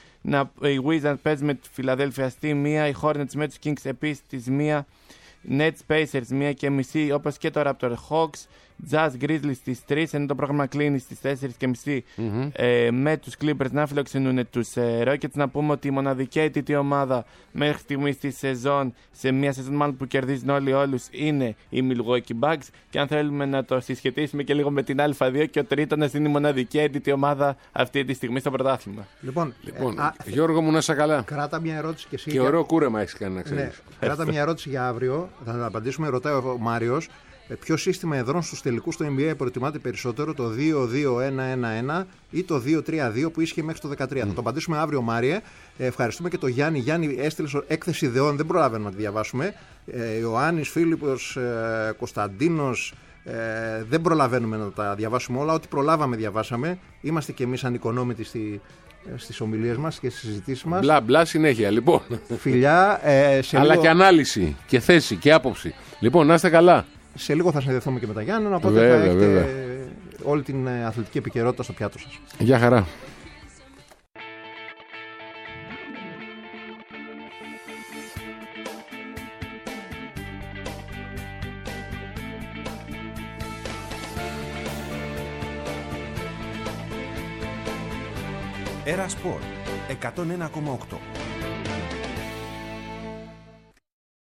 Οι Wizards παίζουν με τη Philadelphia στη 1, οι Hornets με τους Kings επίσης στις 1, Nets Pacers 1:30, όπως και το Raptor Hawks, Jazz Grizzlies στις 3, ενώ το πρόγραμμα κλείνει στις 4:30 με τους Clippers να φιλοξενούν τους Rockets. Να πούμε ότι η μοναδική αιτητή ομάδα μέχρι στιγμής στη σεζόν, σε μια σεζόν μάλλον που κερδίζουν όλοι όλους, είναι οι Milwaukee Bucks, και αν θέλουμε να το συσχετίσουμε και λίγο με την Α2, και ο Τρίτονας είναι η μοναδική αιτητή ομάδα αυτή τη στιγμή στο πρωτάθλημα. Λοιπόν, Γιώργο μου, να είσαι καλά. Κράτα μια ερώτηση και εσύ. Και ωραίο κούρεμα έχεις κάνει, να ξέρεις. Ναι, κράτα μια ερώτηση για αύριο, θα την απαντήσουμε. Ρωτάει ο Μάριος. Ποιο σύστημα εδρών στους τελικούς στο NBA προτιμάται περισσότερο, το 2-2-1-1-1 ή το 2-3-2 που ίσχυε μέχρι το 2013? Θα το απαντήσουμε αύριο, Μάριε. Ευχαριστούμε και τον Γιάννη. Γιάννη, έστειλε έκθεση ιδεών, δεν προλαβαίνουμε να τη διαβάσουμε. Ιωάννης, Φίλιππος, Κωνσταντίνος, δεν προλαβαίνουμε να τα διαβάσουμε όλα. Ό,τι προλάβαμε διαβάσαμε. Είμαστε κι εμείς ανικονόμητοι στις ομιλίες μας και στις συζητήσεις μας. Μπλα μπλα συνέχεια, λοιπόν. Φιλιά, αλλά λίγο... και ανάλυση και θέση και άποψη. Λοιπόν, να είστε καλά. Σε λίγο θα συνδεθούμε και με τα Γιάννενα, οπότε θα έχετε όλη την αθλητική επικαιρότητα στο πιάτο σας. Γεια χαρά. Era Sport 101,8.